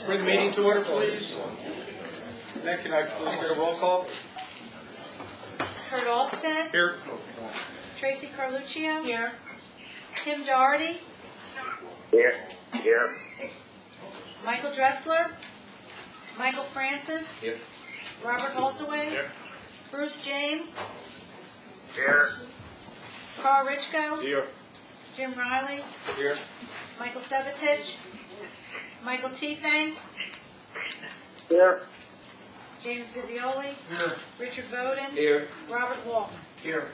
Bring the meeting to order, please. Nick, can I please get a roll call? Kurt Alsted. Here. Tracy Carluccio. Here. Tim Doherty. Here. Michael Dressler. Michael Francis. Here. Robert Holtaway. Here. Bruce James. Here. Carl Richko. Here. Jim Riley. Here. Michael Sevatich. Michael Tiefang. Here. James Visioli. Here. Richard Bowden. Here. Robert Walton. Here.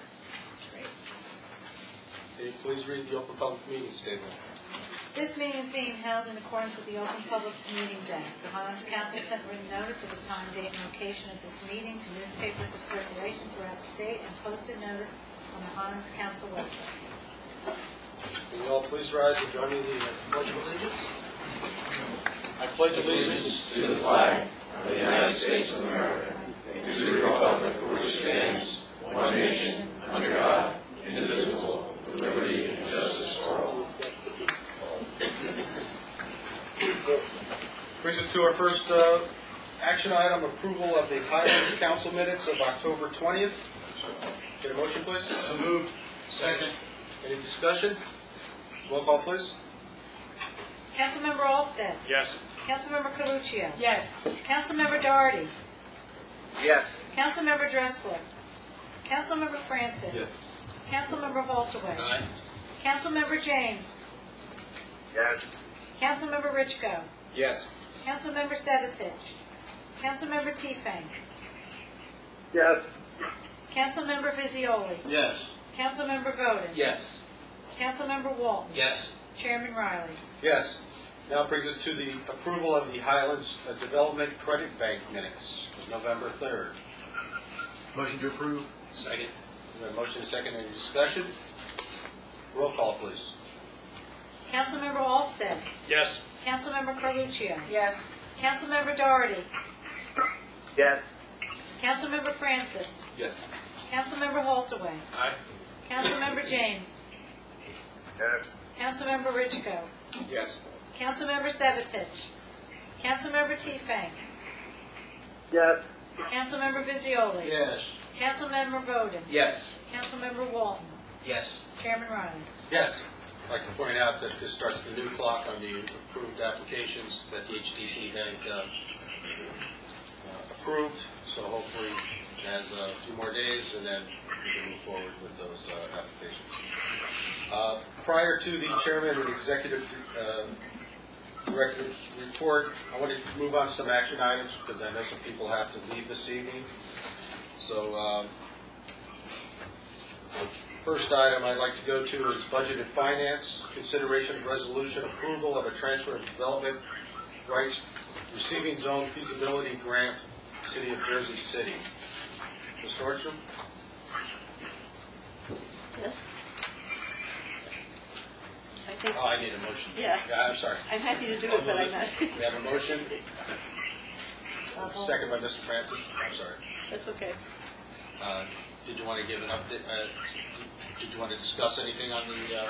Can you please read the open public meeting statement? This meeting is being held in accordance with the Open Public Meetings Act. The Highlands Council sent written notice of the time, date, and location of this meeting to newspapers of circulation throughout the state and posted notice on the Highlands Council website. Can you all please rise and join me in the Pledge of Allegiance? I pledge allegiance to the flag of the United States of America and to the republic for which it stands, one nation, under God, indivisible, with liberty and justice for all. Brings us to our first action item, approval of the Highlands Council minutes of October 20th. Get a motion, please? So moved. Second. Any discussion? Roll call, please. Councilmember Alsted. Yes. Councilmember Carluccio. Yes. Councilmember Doherty. Yes. Councilmember Dressler. Councilmember Francis. Yes. Councilmember Holtaway. Aye. Councilmember James. Yes. Councilmember Richko. Yes. Councilmember Sevatich. Councilmember Tiefang. Yes. Councilmember Visioli. Yes. Councilmember Bowden. Yes. Councilmember Walton. Yes. Chairman Riley. Yes. Now brings us to the approval of the Highlands Development Credit Bank minutes, November 3rd. Motion to approve. Second. We have a motion and a second. Any discussion? Roll call, please. Councilmember Alsted. Yes. Councilmember Carluccio. Yes. Councilmember Doherty. Yes. Councilmember Francis. Yes. Councilmember Holtaway. Aye. Councilmember James. Yes. Councilmember Richko. Yes. Councilmember Sevatich. Councilmember Tiefang. Yes. Councilmember Visioli. Yes. Councilmember Bowden. Yes. Councilmember Walton. Yes. Chairman Riley. Yes. I'd like to point out that this starts the new clock on the approved applications that the HDC Bank approved. So hopefully it has a few more days and then we can move forward with those applications. Prior to the chairman and executive director's report, I wanted to move on to some action items because I know some people have to leave this evening. So the first item I'd like to go to is budget and finance, consideration of resolution, approval of a transfer of development rights receiving zone feasibility grant, City of Jersey City. Ms. Nordstrom? Yes. I think, Oh, I need a motion. Yeah. I'm sorry. I'm happy to do it, but I'm not. We have a motion. Second by Mr. Francis. I'm sorry. That's okay. Did you want to give an update? Did you want to discuss anything on the?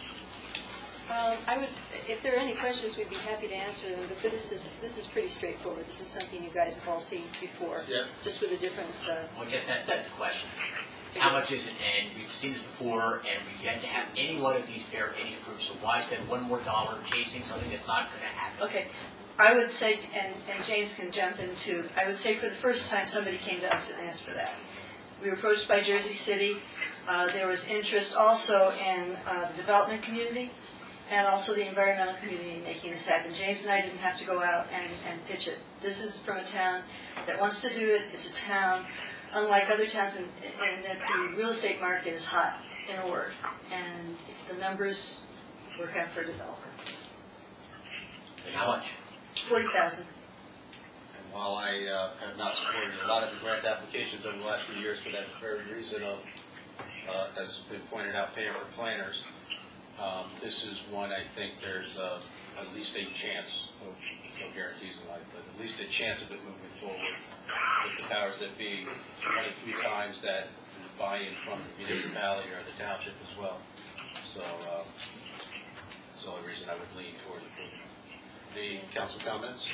I would, if there are any questions, we'd be happy to answer them. But this is pretty straightforward. This is something you guys have all seen before, Yeah. just with a different. Well, I guess that's the question. How much is it? And we've seen this before, and we've yet to have any one of these bear any fruit. So why spend one more dollar chasing something that's not going to happen? Okay. I would say, and James can jump in too, I would say for the first time somebody came to us and asked for that. We were approached by Jersey City. There was interest also in the development community and also the environmental community in making this happen. James and I didn't have to go out and pitch it. This is from a town that wants to do it. It's a town, unlike other towns, in that the real estate market is hot, in a word. And the numbers work out for a developer. And how much? 40,000. And while I have not supported a lot of the grant applications over the last few years for that very reason of, as has been pointed out, paying for planners, this is one I think there's at least a chance, no guarantees in life, but at least a chance of it moving forward with the powers that be 23 times that buy-in from the municipality or the township as well. So that's the only reason I would lean toward approval. Any council comments?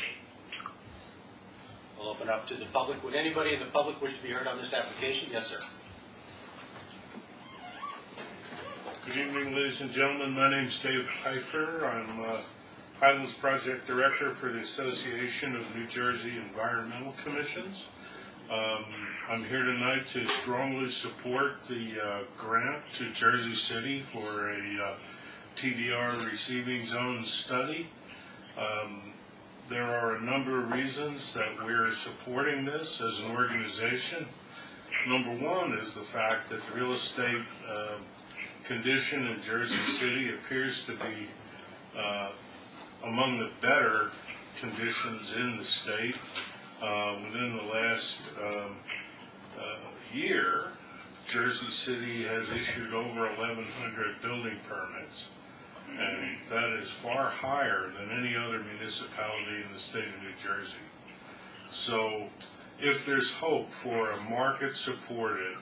I'll open up to the public. Would anybody in the public wish to be heard on this application? Yes, sir. Good evening, ladies and gentlemen. My name's Dave Pfeiffer. I'm Highlands Project Director for the Association of New Jersey Environmental Commissions. I'm here tonight to strongly support the grant to Jersey City for a TDR receiving zone study. There are a number of reasons that we're supporting this as an organization. Number one is the fact that the real estate condition in Jersey City appears to be among the better conditions in the state. Within the last year, Jersey City has issued over 1,100 building permits, and that is far higher than any other municipality in the state of New Jersey. So if there's hope for a market-supported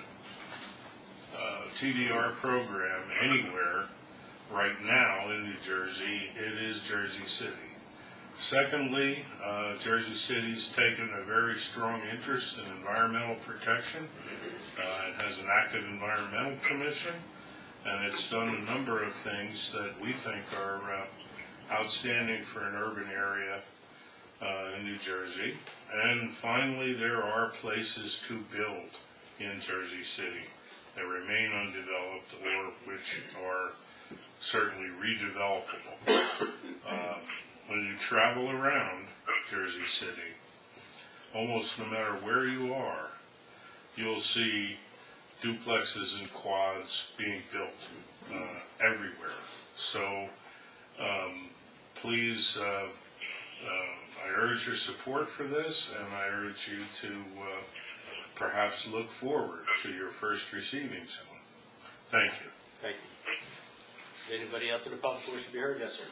TDR program anywhere right now in New Jersey, it is Jersey City. Secondly, Jersey City's taken a very strong interest in environmental protection. It has an active environmental commission, and it's done a number of things that we think are outstanding for an urban area in New Jersey. And finally, there are places to build in Jersey City that remain undeveloped or which are certainly redevelopable. When you travel around Jersey City, almost no matter where you are, you'll see duplexes and quads being built everywhere. So please, I urge your support for this, and I urge you to perhaps look forward to your first receiving zone. Thank you. Thank you. Anybody else in the public who wish to be heard? Yes, sir.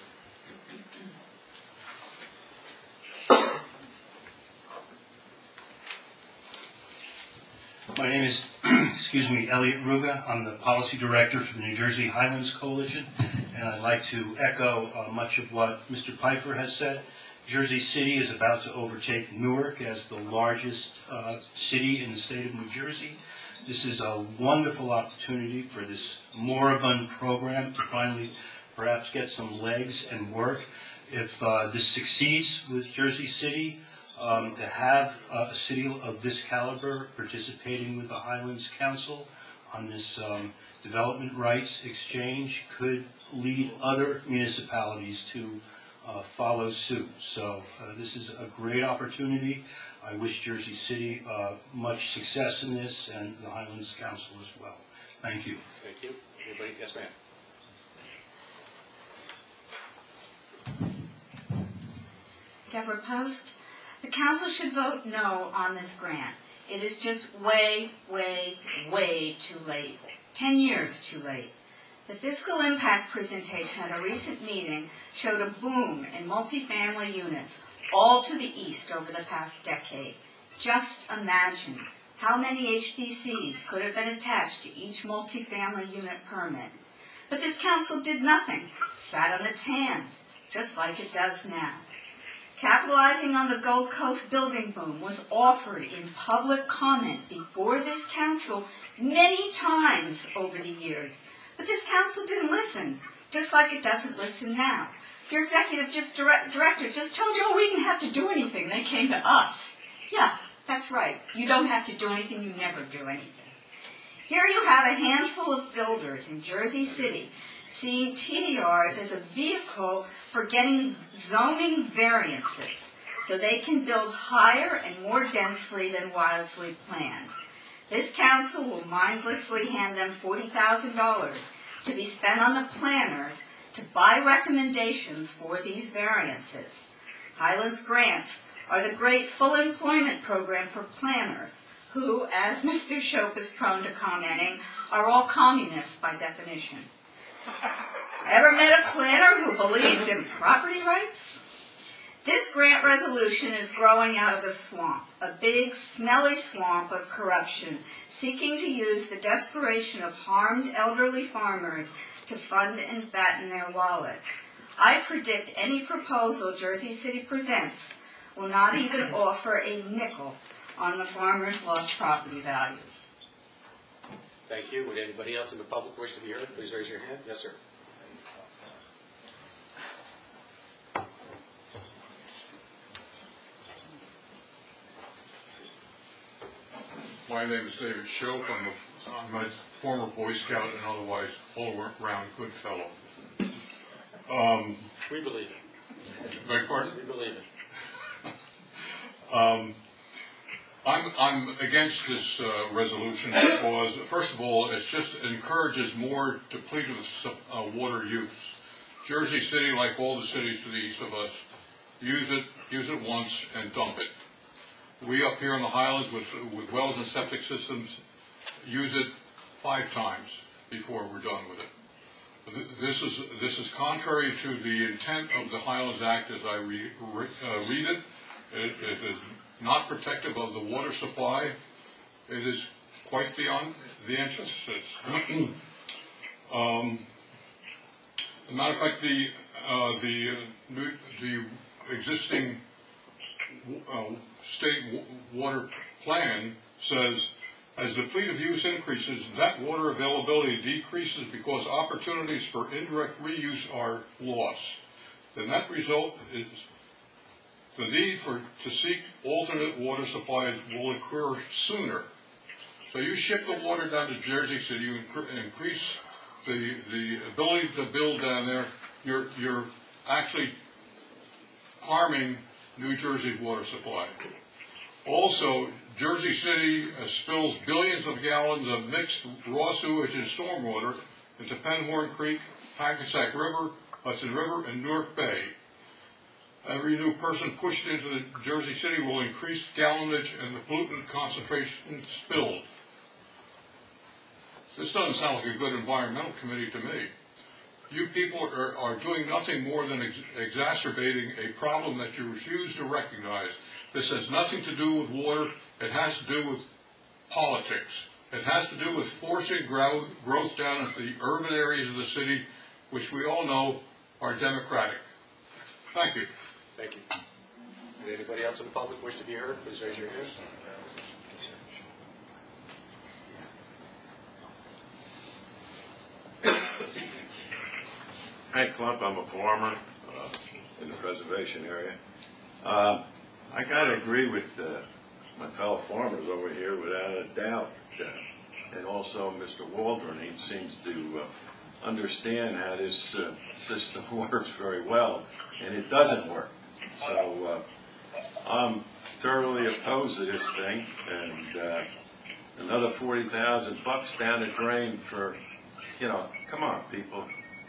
My name is, Elliot Ruga. I'm the Policy Director for the New Jersey Highlands Coalition, and I'd like to echo much of what Mr. Pfeiffer has said. Jersey City is about to overtake Newark as the largest city in the state of New Jersey. This is a wonderful opportunity for this moribund program to finally perhaps get some legs and work. If this succeeds with Jersey City, to have a city of this caliber participating with the Highlands Council on this development rights exchange could lead other municipalities to follow suit. So this is a great opportunity. I wish Jersey City much success in this, and the Highlands Council as well. Thank you. Thank you. Anybody? Yes, ma'am. Deborah Post. The council should vote no on this grant. It is just way, way, way too late. 10 years too late. The fiscal impact presentation at a recent meeting showed a boom in multifamily units all to the east over the past decade. Just imagine how many HDCs could have been attached to each multifamily unit permit. But this council did nothing, sat on its hands, just like it does now. Capitalizing on the Gold Coast building boom was offered in public comment before this council many times over the years. But this council didn't listen, just like it doesn't listen now. Your executive director just told you, oh, we didn't have to do anything. They came to us. Yeah, that's right. You don't have to do anything. You never do anything. Here you have a handful of builders in Jersey City seeing TDRs as a vehicle for getting zoning variances so they can build higher and more densely than wisely planned. This council will mindlessly hand them $40,000 to be spent on the planners to buy recommendations for these variances. Highlands Grants are the great full employment program for planners who, as Mr. Shope is prone to commenting, are all communists by definition. Ever met a planner who believed in property rights? This grant resolution is growing out of the swamp, a big, smelly swamp of corruption, seeking to use the desperation of harmed elderly farmers to fund and fatten their wallets. I predict any proposal Jersey City presents will not even offer a nickel on the farmers' lost property values. Thank you. Would anybody else in the public wish to be heard? Please raise your hand. Yes, sir. My name is David Shope. I'm a former Boy Scout and otherwise all-around good fellow. We believe it. Beg pardon? We believe it. I'm against this resolution because, first of all, it just encourages more depleted water use. Jersey City, like all the cities to the east of us, use it once and dump it. We up here in the Highlands with wells and septic systems use it 5 times before we're done with it. This is contrary to the intent of the Highlands Act as I read it. It is not protective of the water supply. It is quite beyond the antithesis. As a matter of fact, the existing state water plan says, as depletive use increases, that water availability decreases because opportunities for indirect reuse are lost. The net result is the need to seek alternate water supplies will occur sooner. So you ship the water down to Jersey City, you increase the ability to build down there, you're actually harming New Jersey's water supply. Also, Jersey City spills billions of gallons of mixed raw sewage and stormwater into Penhorn Creek, Hackensack River, Hudson River, and Newark Bay. Every new person pushed into the Jersey City will increase gallonage and the pollutant concentration spilled. This doesn't sound like a good environmental committee to me. You people are doing nothing more than exacerbating a problem that you refuse to recognize. This has nothing to do with water. It has to do with politics. It has to do with forcing growth down into the urban areas of the city, which we all know are democratic. Thank you. Thank you. Would anybody else in the public wish to be heard? Please raise your hand. Hank Klump, I'm a farmer in the preservation area. I got to agree with my fellow farmers over here without a doubt. And also Mr. Waldron, he seems to understand how this system works very well, and it doesn't work. So I'm thoroughly opposed to this thing, and another $40,000 down the drain for, come on, people.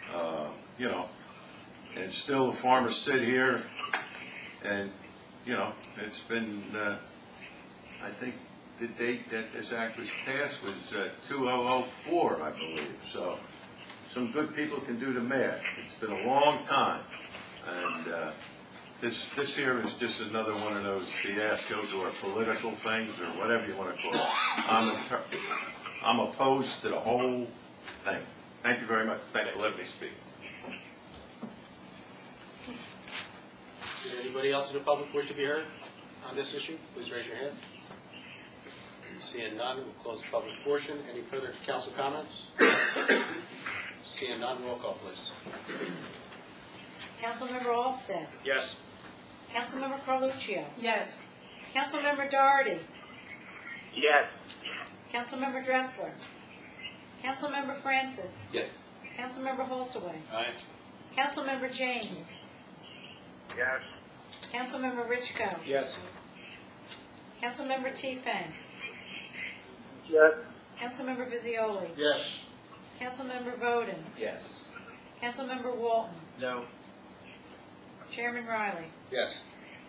And still the farmers sit here and, it's been, I think the date that this act was passed was 2004, I believe. So some good people can do the math. It's been a long time. And this here is just another one of those fiascos or political things or whatever you want to call it. I'm opposed to the whole thing. Thank you very much. Thanks for letting me speak. Did anybody else in the public wish to be heard on this issue? Please raise your hand. Seeing none, we'll close the public portion. Any further council comments? Seeing none, roll call, please. Councilmember Alsted. Yes. Councilmember Carluccio. Yes. Councilmember Doherty. Yes. Councilmember Dressler. Councilmember Francis. Yes. Councilmember Holtaway. Aye. Councilmember James. Yes. Councilmember Richco. Yes. Councilmember Tiefang. Yes. Councilmember Visioli. Yes. Councilmember Voden. Yes. Councilmember Walton. No. Chairman Riley. Yes.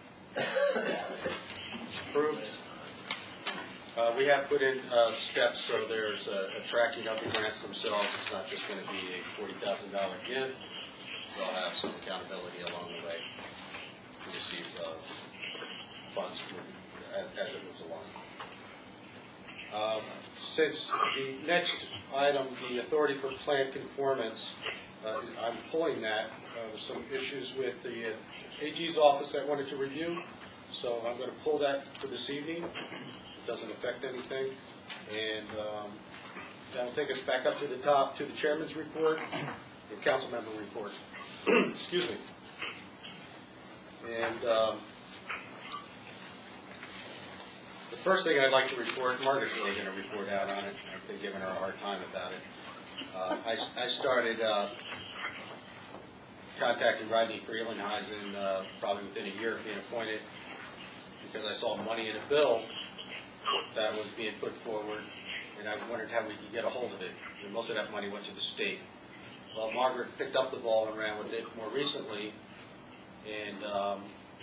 Approved. We have put in steps so there's a tracking of the grants themselves. It's not just going to be a $40,000 gift. They'll have some accountability along the way to receive funds as it moves along. Since the next item, the authority for plan conformance, I'm pulling that. There's some issues with the AG's office I wanted to review, so I'm going to pull that for this evening. It doesn't affect anything. And that'll take us back up to the top to the chairman's report and council member report. Excuse me. And the first thing I'd like to report, Margaret's really going to report out on it. I've been giving her a hard time about it. I started contacting Rodney Freelandheisen probably within a year of being appointed because I saw money in a bill that was being put forward, and I wondered how we could get a hold of it. And most of that money went to the state. Well, Margaret picked up the ball and ran with it more recently, and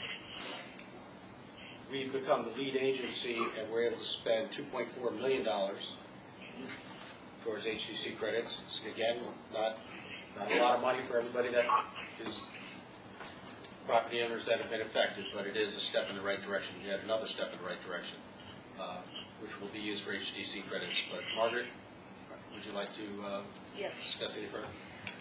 we've become the lead agency, and we're able to spend $2.4 million towards HDC credits. So again, not a lot of money for everybody that is property owners that have been affected, but it is a step in the right direction, yet another step in the right direction, which will be used for HDC credits. But Margaret, would you like to Yes. discuss any further?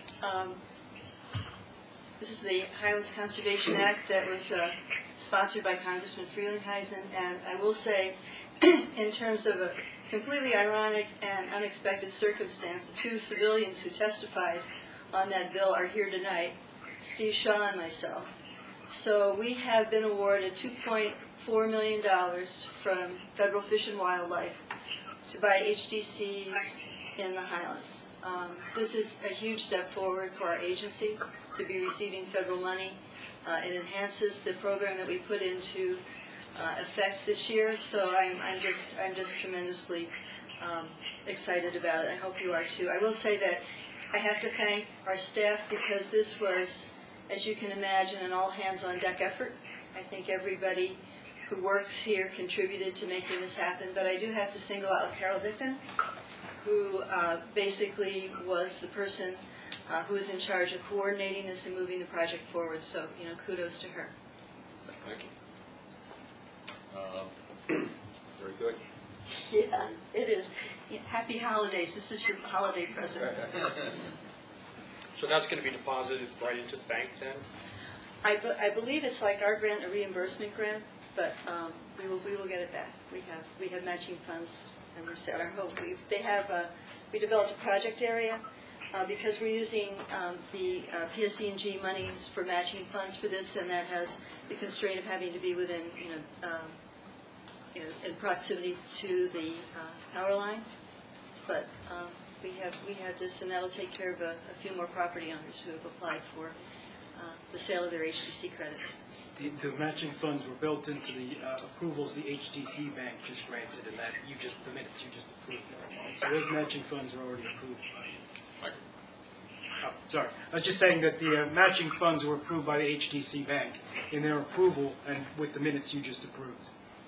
This is the Highlands Conservation Act that was sponsored by Congressman Freelandheisen, and I will say, in terms of a completely ironic and unexpected circumstance, the two civilians who testified on that bill are here tonight, Steve Shaw and myself. So we have been awarded $2.4 million from Federal Fish and Wildlife to buy HDCs in the Highlands. This is a huge step forward for our agency to be receiving federal money. It enhances the program that we put into effect this year, so I'm just tremendously excited about it. I hope you are too. I will say that I have to thank our staff because this was, as you can imagine, an all-hands-on-deck effort. I think everybody who works here contributed to making this happen, but I do have to single out Carol Dickton, who basically was the person who was in charge of coordinating this and moving the project forward. So, kudos to her. Thank you. Very good. Yeah, it is. Yeah, happy holidays. This is your holiday present. So that's going to be deposited right into the bank then? I believe it's like our grant, a reimbursement grant, but we will get it back. We have matching funds, and we're set our hope. We developed a project area because we're using the PSE&G monies for matching funds for this, and that has the constraint of having to be within in proximity to the power line. But we have this, and that'll take care of a few more property owners who have applied for the sale of their HDC credits. The matching funds were built into the approvals the HDC bank just granted, and that the minutes you just approved. So those matching funds are already approved by you. Oh, sorry. I was just saying that the matching funds were approved by the HDC bank in their approval and with the minutes you just approved.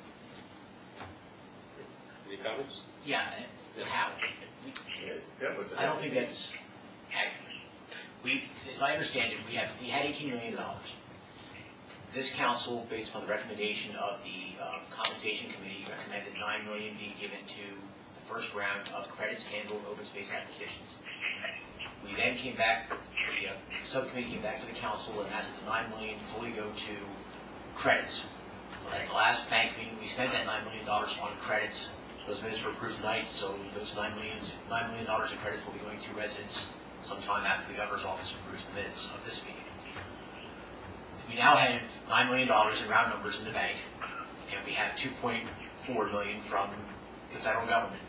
Any comments? Yeah, how? I don't think that's accurate. As I understand it, we had $18 million. This council, based upon the recommendation of the compensation committee, recommended $9 million be given to the first round of credits handled open space applications. We then came back, the subcommittee came back to the council and asked that the $9 million fully go to credits. At the last bank meeting, we spent that $9 million on credits. Those minutes were approved tonight, so those $9 million in credits will be going to residents sometime after the governor's office approves the minutes of this meeting. We now have $9 million in round numbers in the bank, and we have $2.4 million from the federal government.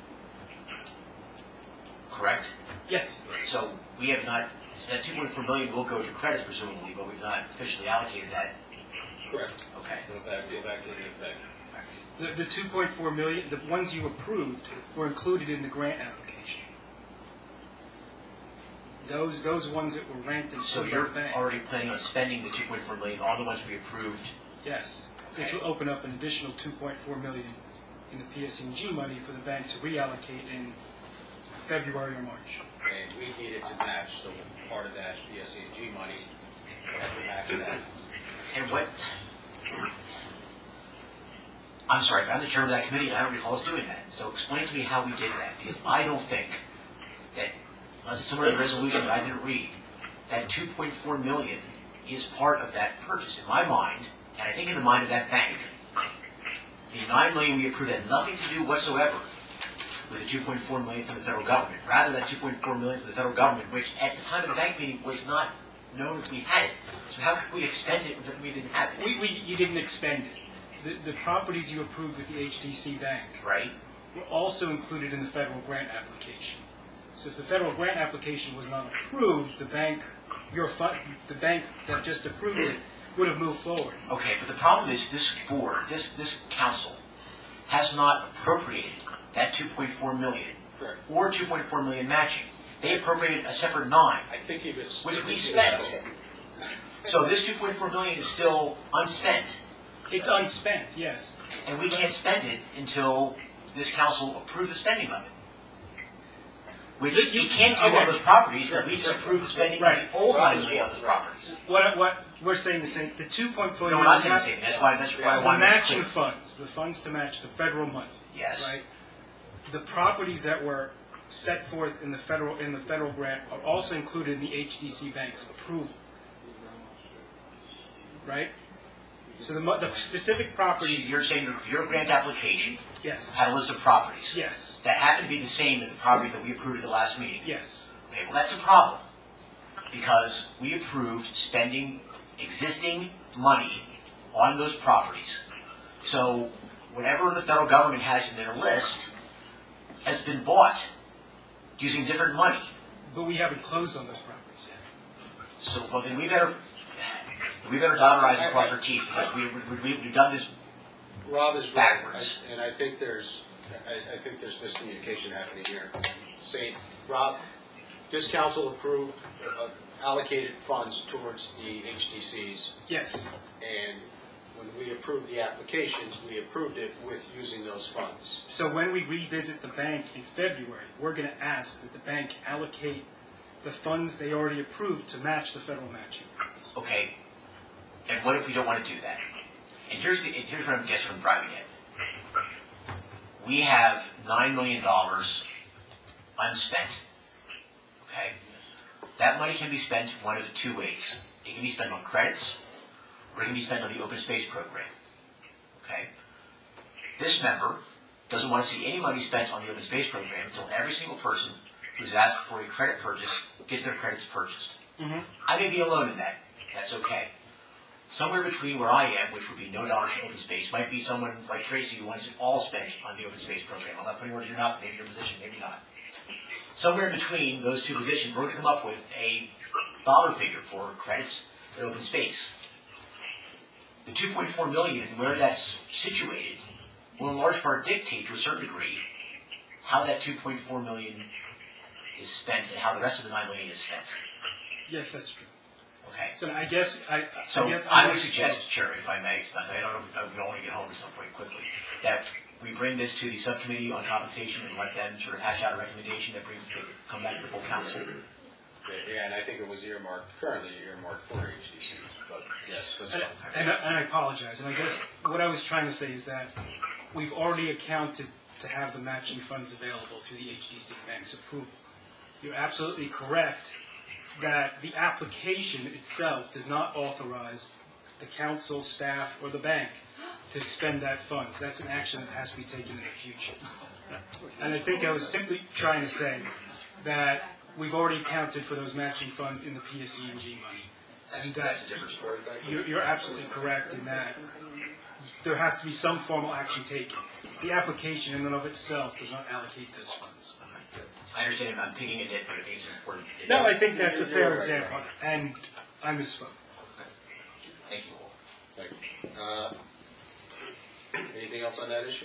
Correct? Yes. So we have not, so that $2.4 million will go to credits presumably, but we've not officially allocated that. Correct. Okay. Go back to the bank. The $2.4 million, the ones you approved, were included in the grant application. Those ones that were ranked and So put you're in the bank. already planning on spending the $2.4 million on the ones we approved? Yes, Okay. which will open up an additional $2.4 million in the PSE&G money for the bank to reallocate in February or March. And we needed to match, so part of that PSE&G money had to match that. And what? I'm sorry, but I'm the chairman of that committee, and I don't recall us doing that. So explain to me how we did that, because I don't think that, unless it's somewhere in the resolution that I didn't read, that 2.4 million is part of that purchase. In my mind, and I think in the mind of that bank, the 9 million we approved had nothing to do whatsoever with the 2.4 million from the federal government. Rather, that 2.4 million from the federal government, which at the time of the bank meeting was not known that we had it. So how could we expend it when we didn't have it? You didn't expend it. The properties you approved with the HDC Bank Right? were also included in the federal grant application. So if the federal grant application was not approved, the bank that just approved it would have moved forward. Okay, but the problem is this board, this council, has not appropriated that 2.4 million. Correct. Or 2.4 million matching. They appropriated a separate 9, I think he was. which we spent. So this 2.4 million is still unspent, It's unspent, yes. and we can't spend it until this council approves the spending of it. Which we can't do on those properties, because we just approved the spending of the old 9 million on those properties. What we're saying the same. The 2.4 No, million. we're not saying the same. That's why I The wanted to be matching clear. funds, the funds to match the federal money. Yes. Right. The properties that were set forth in the federal grant are also included in the HDC Bank's approval. Right. So the specific properties. You're saying your grant application Yes. had a list of properties Yes. that happened to be the same as the properties that we approved at the last meeting. Yes. Okay, well, that's a problem, because we approved spending existing money on those properties. So whatever the federal government has in their list has been bought using different money. But we haven't closed on those properties yet. So, well, then we better dot our i's and cross our t's, because we've done this. Rob is right, Backwards. and I think there's miscommunication happening here. Say, Rob, this council approved, allocated funds towards the HDCs, Yes. and when we approved the applications, we approved it with using those funds. So when we revisit the bank in February, we're going to ask that the bank allocate the funds they already approved to match the federal matching funds. Okay, and what if we don't want to do that? And here's what I'm guessing I'm driving at. We have $9 million unspent. Okay? That money can be spent one of two ways. It can be spent on credits, or it can be spent on the open space program. Okay? This member doesn't want to see any money spent on the open space program until every single person who's asked for a credit purchase gets their credits purchased. Mm-hmm. I may be alone in that. That's okay. Somewhere between where I am, which would be no dollars in open space, might be someone like Tracy who wants it all spent on the open space program. I'm not putting words in your mouth, maybe your position, maybe not. Somewhere in between those two positions, we're going to come up with a dollar figure for credits and open space. The 2.4 million and where that's situated will in large part dictate to a certain degree how that 2.4 million is spent and how the rest of the 9 million is spent. Yes, that's true. Okay. So I guess I would suggest, Chair, if I may, I don't want to get home at some point quickly, that we bring this to the subcommittee on compensation and let them sort of hash out a recommendation that come back to the full council. Yeah, and I think it was currently earmarked for HDC, but yes, that's fine. And I apologize. And I guess what I was trying to say is that we've already accounted to have the matching funds available through the HDC Bank's approval. You're absolutely correct that the application itself does not authorize the council, staff, or the bank to expend that funds. That's an action that has to be taken in the future. And I think I was simply trying to say that we've already accounted for those matching funds in the PSE&G money. And That's a different story. you're absolutely correct in that there has to be some formal action taken. The application in and of itself does not allocate those funds. I understand if I'm picking a nit, but I think it's important. No, I think that's a fair example, and I misspoke. Thank you all. Thank you. Anything else on that issue?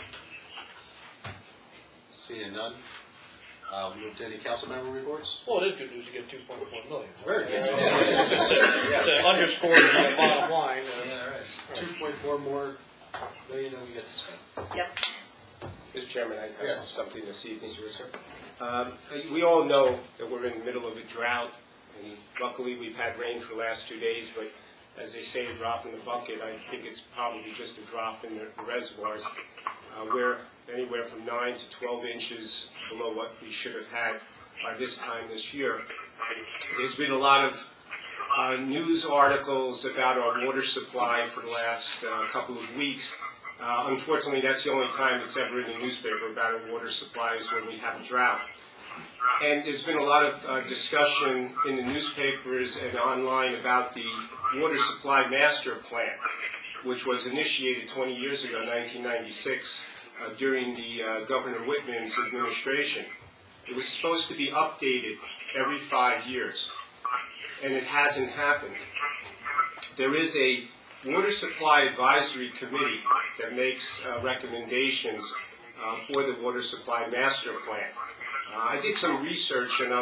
Seeing none. Move to any council member reports? Well, it is good news you get 2.4 million. Very good. Just to underscore the bottom line. 2.4 more million than we get to spend. Yep. Mr. Chairman, I have Yes. something this evening. We all know that we're in the middle of a drought, and luckily we've had rain for the last 2 days, but as they say, a drop in the bucket, I think it's probably just a drop in the reservoirs. We're anywhere from 9 to 12 inches below what we should have had by this time this year. There's been a lot of news articles about our water supply for the last couple of weeks. Unfortunately, that's the only time it's ever in the newspaper about our water supply is when we have a drought. And there's been a lot of discussion in the newspapers and online about the Water Supply Master Plan, which was initiated 20 years ago, 1996, during the Governor Whitman's administration. It was supposed to be updated every 5 years, and it hasn't happened. There is a Water Supply Advisory Committee that makes recommendations for the Water Supply Master Plan. I did some research, and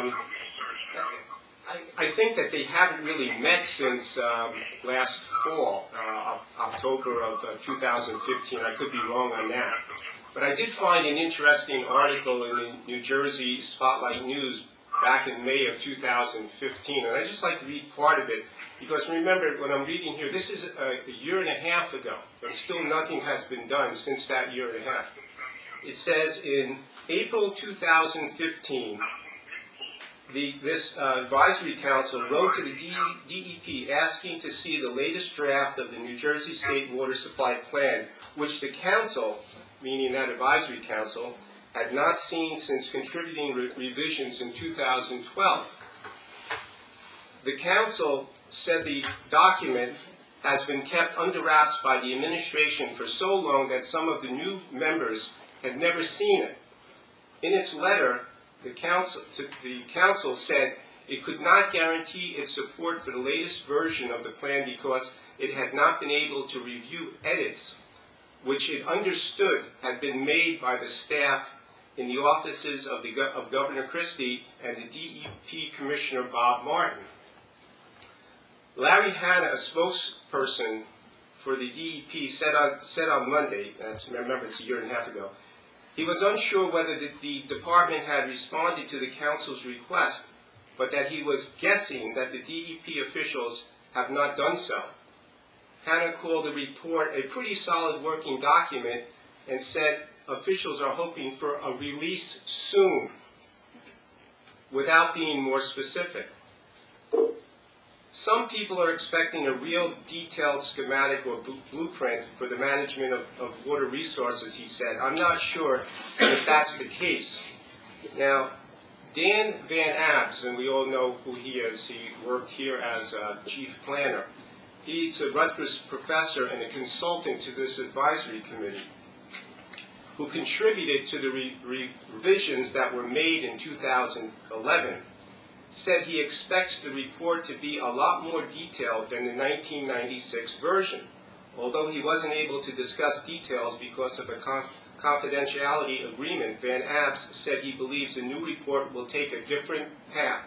I think that they haven't really met since last fall, October of 2015. I could be wrong on that. But I did find an interesting article in the New Jersey Spotlight News back in May of 2015, and I'd just like to read part of it, because remember, what I'm reading here, this is a year and a half ago, and still nothing has been done since that year and a half. It says in April 2015, this advisory council wrote to the DEP asking to see the latest draft of the New Jersey State Water Supply Plan, which the council, meaning that advisory council, had not seen since contributing revisions in 2012. The council said the document has been kept under wraps by the administration for so long that some of the new members had never seen it. In its letter, the council said it could not guarantee its support for the latest version of the plan because it had not been able to review edits which it understood had been made by the staff in the offices of Governor Christie and the DEP Commissioner Bob Martin. Larry Hanna, a spokesperson for the DEP, said on Monday, remember it's a year and a half ago, he was unsure whether the department had responded to the council's request, but that he was guessing that the DEP officials have not done so. Hanna called the report a pretty solid working document and said officials are hoping for a release soon, without being more specific. Some people are expecting a real detailed schematic or blueprint for the management of water resources, he said. I'm not sure if that's the case. Now, Dan Van Abs, and we all know who he is, he worked here as a chief planner. He's a Rutgers professor and a consultant to this advisory committee who contributed to the revisions that were made in 2011. Said he expects the report to be a lot more detailed than the 1996 version. Although he wasn't able to discuss details because of a confidentiality agreement, Van Abs said he believes the new report will take a different path.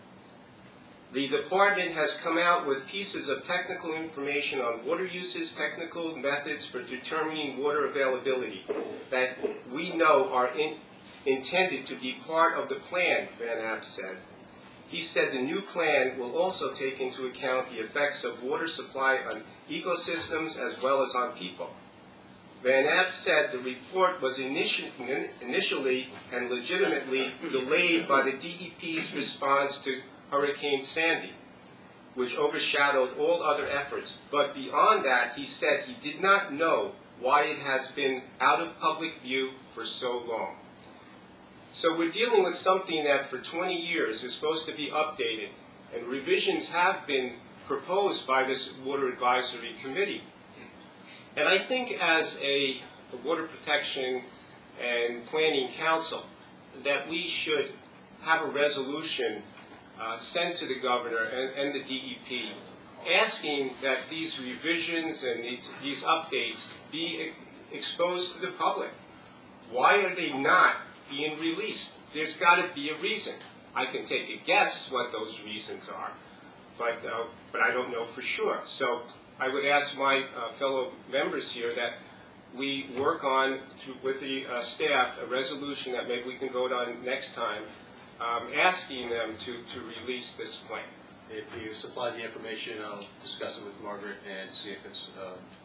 The department has come out with pieces of technical information on water uses, technical methods for determining water availability that we know are intended to be part of the plan, Van Abs said. He said the new plan will also take into account the effects of water supply on ecosystems as well as on people. Van Abs said the report was initially and legitimately delayed by the DEP's response to Hurricane Sandy, which overshadowed all other efforts. But beyond that, he said he did not know why it has been out of public view for so long. So we're dealing with something that for 20 years is supposed to be updated, and revisions have been proposed by this Water Advisory Committee. And I think as a Water Protection and Planning Council that we should have a resolution sent to the governor and the DEP asking that these revisions and these updates be exposed to the public. Why are they not being released? There's got to be a reason. I can take a guess what those reasons are, but I don't know for sure. So I would ask my fellow members here that we work on, with the staff, a resolution that maybe we can vote on next time, asking them to release this plan. If you supply the information, I'll discuss it with Margaret and see if it's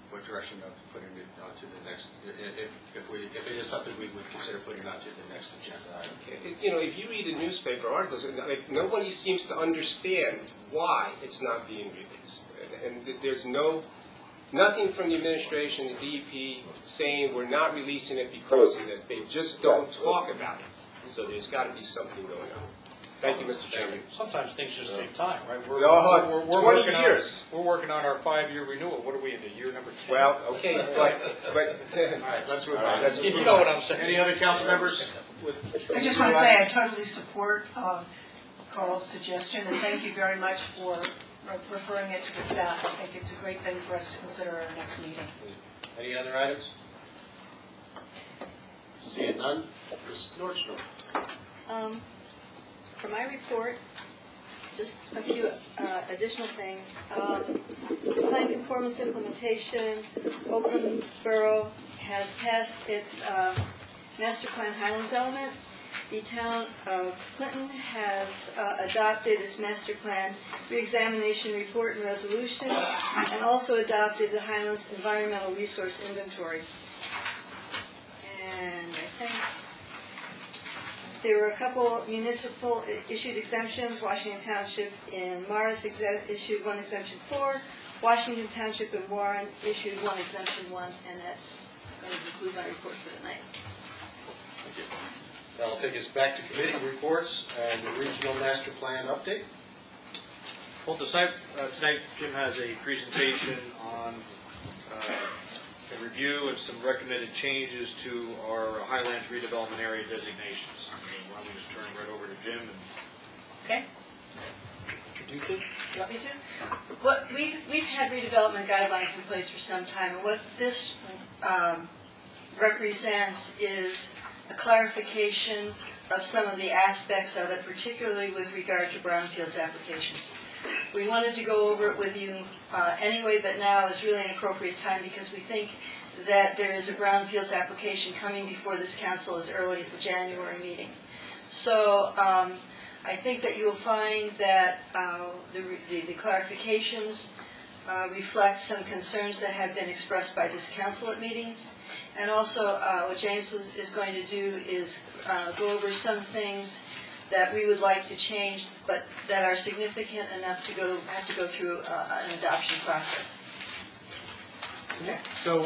what direction of putting it onto the next, if it is something we would consider putting onto the next agenda item. You know, if you read the newspaper articles, nobody seems to understand why it's not being released. And there's nothing from the administration, the DEP, saying we're not releasing it because of this. They just don't talk about it. So there's got to be something going on. Thank you, Mr. Chairman. Sometimes things just take time, right? We're 20 working years. We're working on our 5-year renewal. What are we into, year number 10? Well, okay, but All right, let's move on. You know what I'm saying. Any other council members? I just want to say I totally support Carl's suggestion, and thank you very much for referring it to the staff. I think it's a great thing for us to consider at our next meeting. Any other items? Seeing none, Ms. Nordstrom. For my report, just a few additional things. Plan conformance implementation, Oakland Borough has passed its master plan Highlands element. The town of Clinton has adopted its master plan reexamination report and resolution, and also adopted the Highlands Environmental Resource Inventory. And I think there were a couple municipal issued exemptions. Washington Township in Morris issued one exemption 4. Washington Township in Warren issued one exemption 1, and that's going to conclude my report for tonight. Thank you. That'll take us back to committee reports and the regional master plan update. Well, tonight Jim has a presentation on a review of some recommended changes to our Highlands redevelopment area designations. Why don't we just turn it right over to Jim and Okay. introduce it? You want me to? What we've had redevelopment guidelines in place for some time, and what this represents is a clarification of some of the aspects of it, particularly with regard to brownfields applications. We wanted to go over it with you anyway, but now is really an appropriate time because we think that there is a brownfields application coming before this council as early as the January meeting. So I think that you will find that the clarifications reflect some concerns that have been expressed by this council at meetings. And also what James is going to do is go over some things that we would like to change, but that are significant enough to have to go through an adoption process. So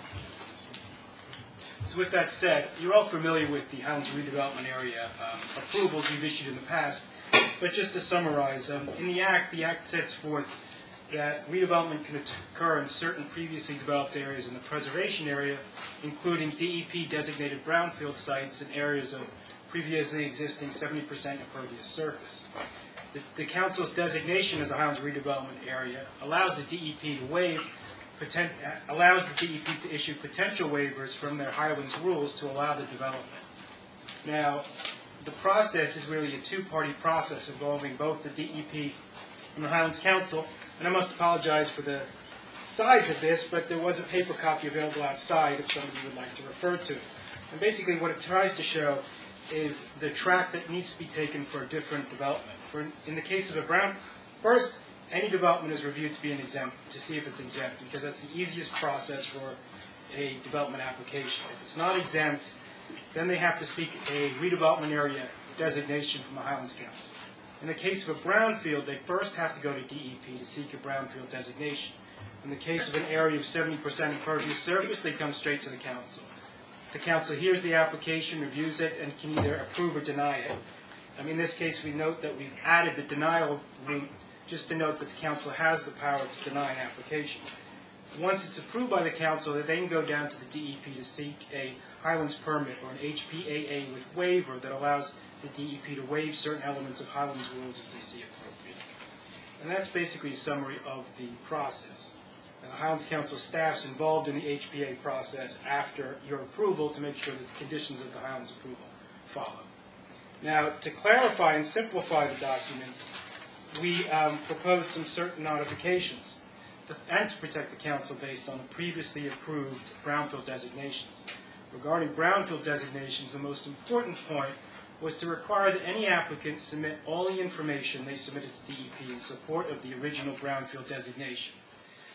with that said, you're all familiar with the Highlands redevelopment area approvals we've issued in the past. But just to summarize, in the Act sets forth that redevelopment can occur in certain previously developed areas in the preservation area, including DEP designated brownfield sites and areas of previously existing 70% impervious surface. The council's designation as a Highlands redevelopment area allows the DEP to issue potential waivers from their Highlands rules to allow the development. Now, the process is really a two-party process involving both the DEP and the Highlands Council, and I must apologize for the size of this, but there was a paper copy available outside if somebody would like to refer to it. And basically what it tries to show is the track that needs to be taken for a different development. In the case of a first, any development is reviewed to be an exempt, to see if it's exempt, because that's the easiest process for a development application. If it's not exempt, then they have to seek a redevelopment area designation from the Highlands Council. In the case of a brownfield, they first have to go to DEP to seek a brownfield designation. In the case of an area of 70% impervious surface, they come straight to the council. The council hears the application, reviews it, and can either approve or deny it. In this case, we note that we've added the denial route just to note that the council has the power to deny an application. Once it's approved by the council, they then go down to the DEP to seek a Highlands permit or an HPAA with waiver that allows the DEP to waive certain elements of Highlands rules as they see appropriate. And that's basically a summary of the process. And the Highlands Council staff's involved in the HPA process after your approval to make sure that the conditions of the Highlands approval follow. Now, to clarify and simplify the documents, we proposed some certain modifications and to protect the council based on the previously approved brownfield designations. Regarding brownfield designations, the most important point was to require that any applicant submit all the information they submitted to DEP in support of the original brownfield designation.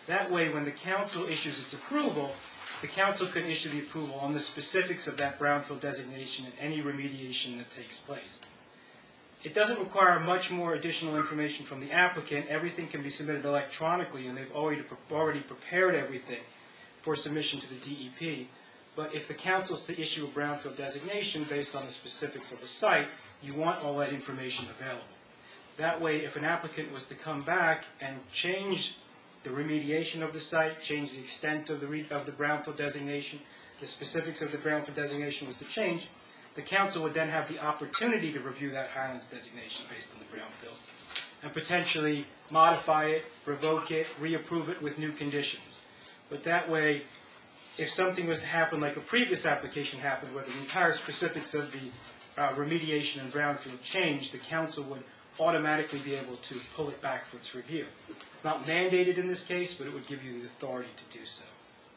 That way, when the council issues its approval, the council can issue the approval on the specifics of that brownfield designation and any remediation that takes place. It doesn't require much more additional information from the applicant. Everything can be submitted electronically, and they've already prepared everything for submission to the DEP. But if the council is to issue a brownfield designation based on the specifics of the site, you want all that information available. That way, if an applicant was to come back and change the remediation of the site, change the extent of the brownfield designation, the specifics of the brownfield designation was to change, the council would then have the opportunity to review that Highlands designation based on the brownfield and potentially modify it, revoke it, reapprove it with new conditions. But that way, if something was to happen like a previous application happened, where the entire specifics of the remediation and brownfield changed, the council would automatically be able to pull it back for its review. It's not mandated in this case, but it would give you the authority to do so.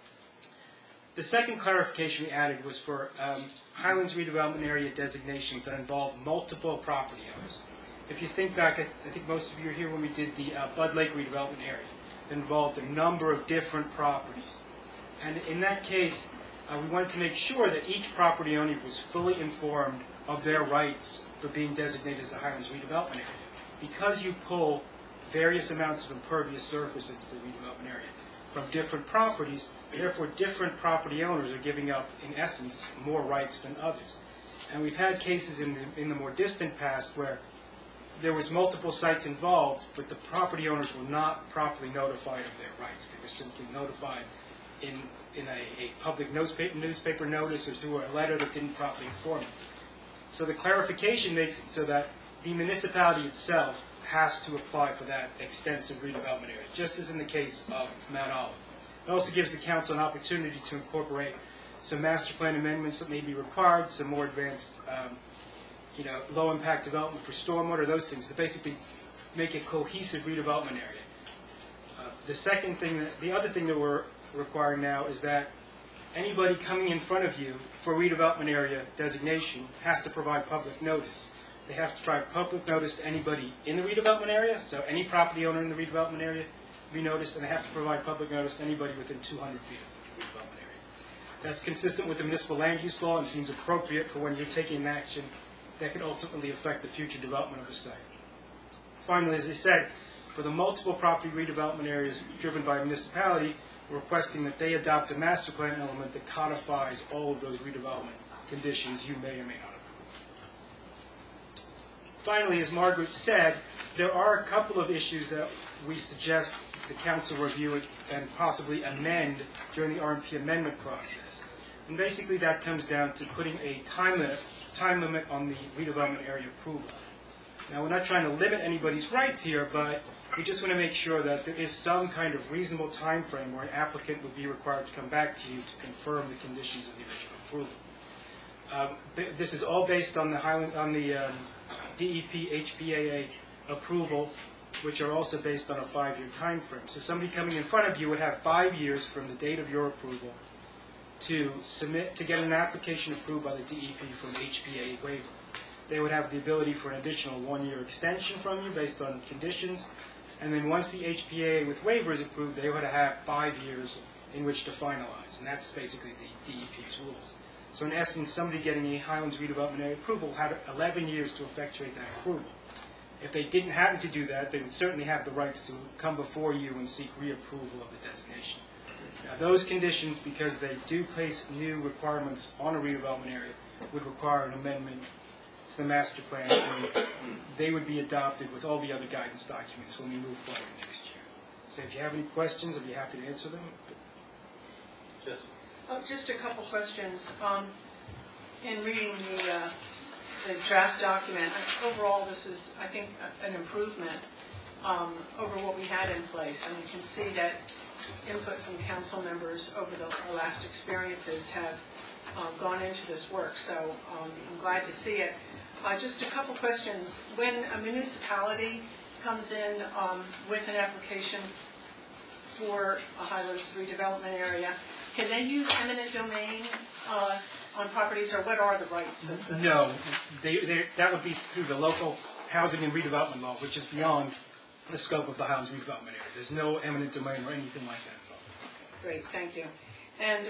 The second clarification we added was for Highlands redevelopment area designations that involve multiple property owners. If you think back, I think most of you are here when we did the Bud Lake redevelopment area. It involved a number of different properties. And in that case, we wanted to make sure that each property owner was fully informed of their rights for being designated as a Highlands redevelopment area. Because you pull various amounts of impervious surface into the redevelopment area from different properties, therefore different property owners are giving up, in essence, more rights than others. And we've had cases in the more distant past where there was multiple sites involved, but the property owners were not properly notified of their rights. They were simply notified in a public newspaper notice or through a letter that didn't properly inform them. So the clarification makes it so that the municipality itself has to apply for that extensive redevelopment area, just as in the case of Mount Olive. It also gives the council an opportunity to incorporate some master plan amendments that may be required, some more advanced, low-impact development for stormwater, those things, to basically make a cohesive redevelopment area. The other thing that we're requiring now is that anybody coming in front of you for redevelopment area designation has to provide public notice. They have to provide public notice to anybody in the redevelopment area, so any property owner in the redevelopment area will be noticed, and they have to provide public notice to anybody within 200 feet of the redevelopment area. That's consistent with the municipal land use law and seems appropriate for when you're taking an action that could ultimately affect the future development of the site. Finally, as I said, for the multiple property redevelopment areas driven by a municipality, we're requesting that they adopt a master plan element that codifies all of those redevelopment conditions you may or may not approve. Finally, as Margaret said, there are a couple of issues that we suggest the council review it and possibly amend during the RMP amendment process. And basically that comes down to putting a time limit on the redevelopment area approval. Now, we're not trying to limit anybody's rights here, but we just want to make sure that there is some kind of reasonable time frame where an applicant would be required to come back to you to confirm the conditions of the original approval. This is all based on the DEP HPAA approval, which are also based on a 5-year time frame. So somebody coming in front of you would have 5 years from the date of your approval to get an application approved by the DEP for an HPAA waiver. They would have the ability for an additional 1-year extension from you based on conditions. And then once the HPAA with waiver is approved, they would have 5 years in which to finalize. And that's basically the DEP's rules. So in essence, somebody getting a Highlands redevelopment area approval had 11 years to effectuate that approval. If they didn't happen to do that, they would certainly have the rights to come before you and seek reapproval of the designation. Now, those conditions, because they do place new requirements on a redevelopment area, would require an amendment to the master plan, and they would be adopted with all the other guidance documents when we move forward next year. So if you have any questions, I'd be happy to answer them. Yes. Just a couple questions. In reading the draft document, overall this is, I think, an improvement over what we had in place. And you can see that input from council members over our last experiences have gone into this work. So I'm glad to see it. Just a couple questions. When a municipality comes in with an application for a Highlands redevelopment area, can they use eminent domain on properties, or what are the rights? No, that would be through the local housing and redevelopment law, which is beyond the scope of the Highlands redevelopment area. There's no eminent domain or anything like that involved. Great, thank you. And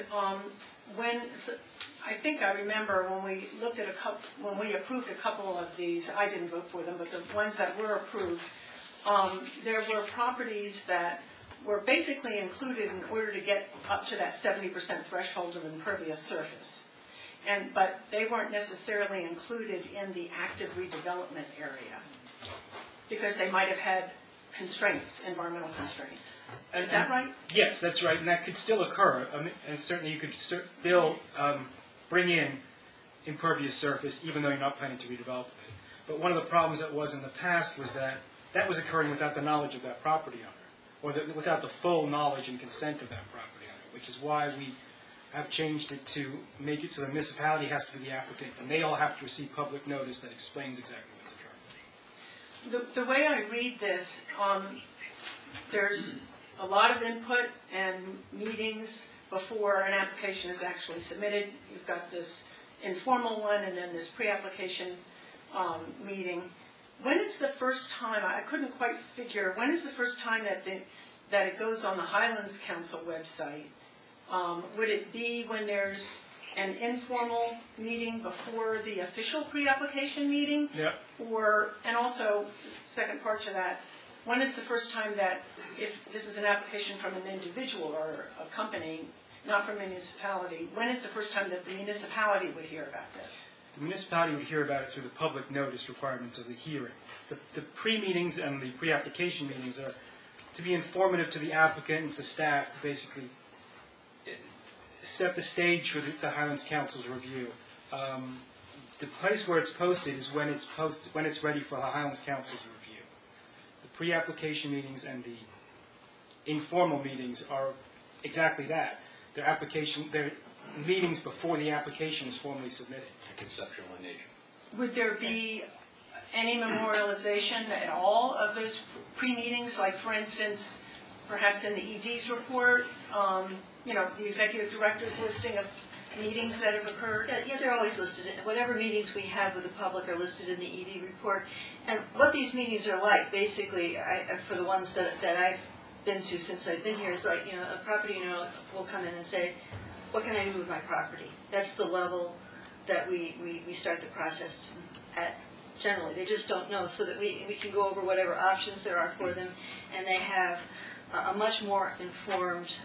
I think I remember when we looked at when we approved a couple of these, I didn't vote for them, but the ones that were approved, there were properties that were basically included in order to get up to that 70% threshold of impervious surface. But they weren't necessarily included in the active redevelopment area because they might have had constraints, environmental constraints. Is that right? Yes, that's right, and that could still occur. And certainly you could bring in impervious surface even though you're not planning to redevelop it. But one of the problems that was in the past was that that was occurring without the knowledge of that property owner, or without the full knowledge and consent of that property owner, which is why we have changed it to make it so the municipality has to be the applicant, and they all have to receive public notice that explains exactly what's occurring. The way I read this, there's a lot of input and meetings before an application is actually submitted. You've got this informal one and then this pre-application meeting. When is the first time, I couldn't quite figure, when is the first time that it goes on the Highlands Council website? Would it be when there's an informal meeting before the official pre-application meeting? Yep. And also, second part to that, when is the first time that, if this is an application from an individual or a company, not from a municipality, when is the first time that the municipality would hear about this? The municipality would hear about it through the public notice requirements of the hearing. The pre-meetings and the pre-application meetings are to be informative to the applicant and to staff to basically set the stage for the Highlands Council's review. The place where it's posted is when it's ready for the Highlands Council's review. The pre-application meetings and the informal meetings are exactly that. They're meetings before the application is formally submitted. Conceptual in nature. Would there be any memorialization at all of those pre-meetings? Like, for instance, perhaps in the ED's report, the executive director's listing of meetings that have occurred? Yeah, they're always listed. Whatever meetings we have with the public are listed in the ED report. And what these meetings are like, basically, for the ones that I've been to since I've been here, is like, a property owner will come in and say, what can I do with my property? That's the level that we start the process at. Generally, they just don't know, so that we can go over whatever options there are for them, and they have a much more informed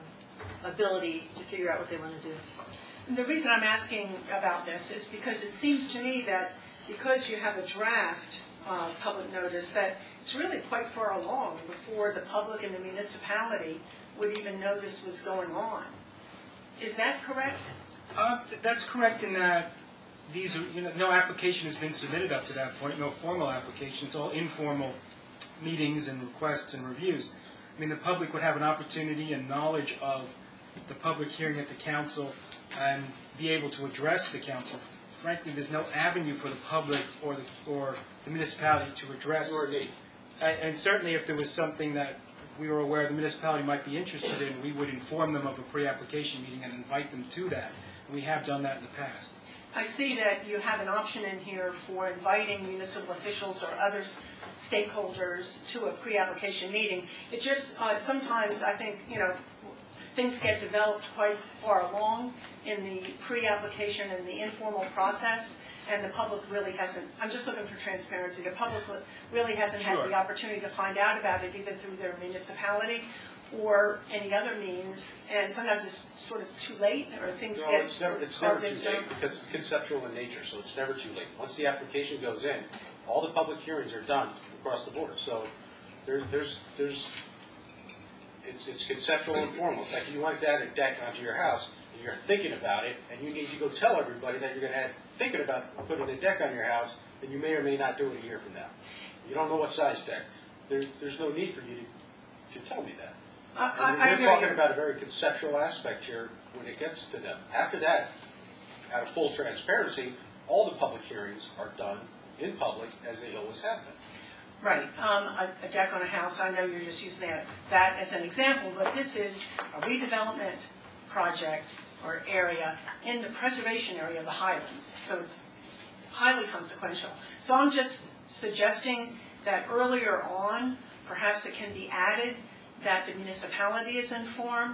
ability to figure out what they want to do. The reason I'm asking about this is because it seems to me that because you have a draft public notice, that it's really quite far along before the public and the municipality would even know this was going on. Is that correct? That's correct in that these are, no application has been submitted up to that point, no formal application. It's all informal meetings and requests and reviews. I mean, the public would have an opportunity and knowledge of the public hearing at the council and be able to address the council. Frankly, there's no avenue for the public or the municipality to address. And certainly if there was something that we were aware the municipality might be interested in, we would inform them of a pre-application meeting and invite them to that. We have done that in the past. I see that you have an option in here for inviting municipal officials or other stakeholders to a pre-application meeting. It just, sometimes I think, things get developed quite far along in the pre-application and the informal process, and the public really hasn't, I'm just looking for transparency, the public really hasn't had the opportunity to find out about it either through their municipality or any other means, and sometimes it's sort of too late, or things get... It's never too late, because it's conceptual in nature, so it's never too late. Once the application goes in, all the public hearings are done across the board, so it's conceptual and formal. It's like you want to add a deck onto your house, and you're thinking about it, and you need to go tell everybody that you're going to thinking about putting a deck on your house, and you may or may not do it a year from now. You don't know what size deck. There's no need for you to tell me that. We're talking about a very conceptual aspect here when it gets to them. After that, out of full transparency, all the public hearings are done in public as they always have been. Right. A deck on a house, I know you're just using that as an example, but this is a redevelopment project or area in the preservation area of the Highlands, so it's highly consequential. So I'm just suggesting that earlier on, Perhaps it can be added that the municipality is informed,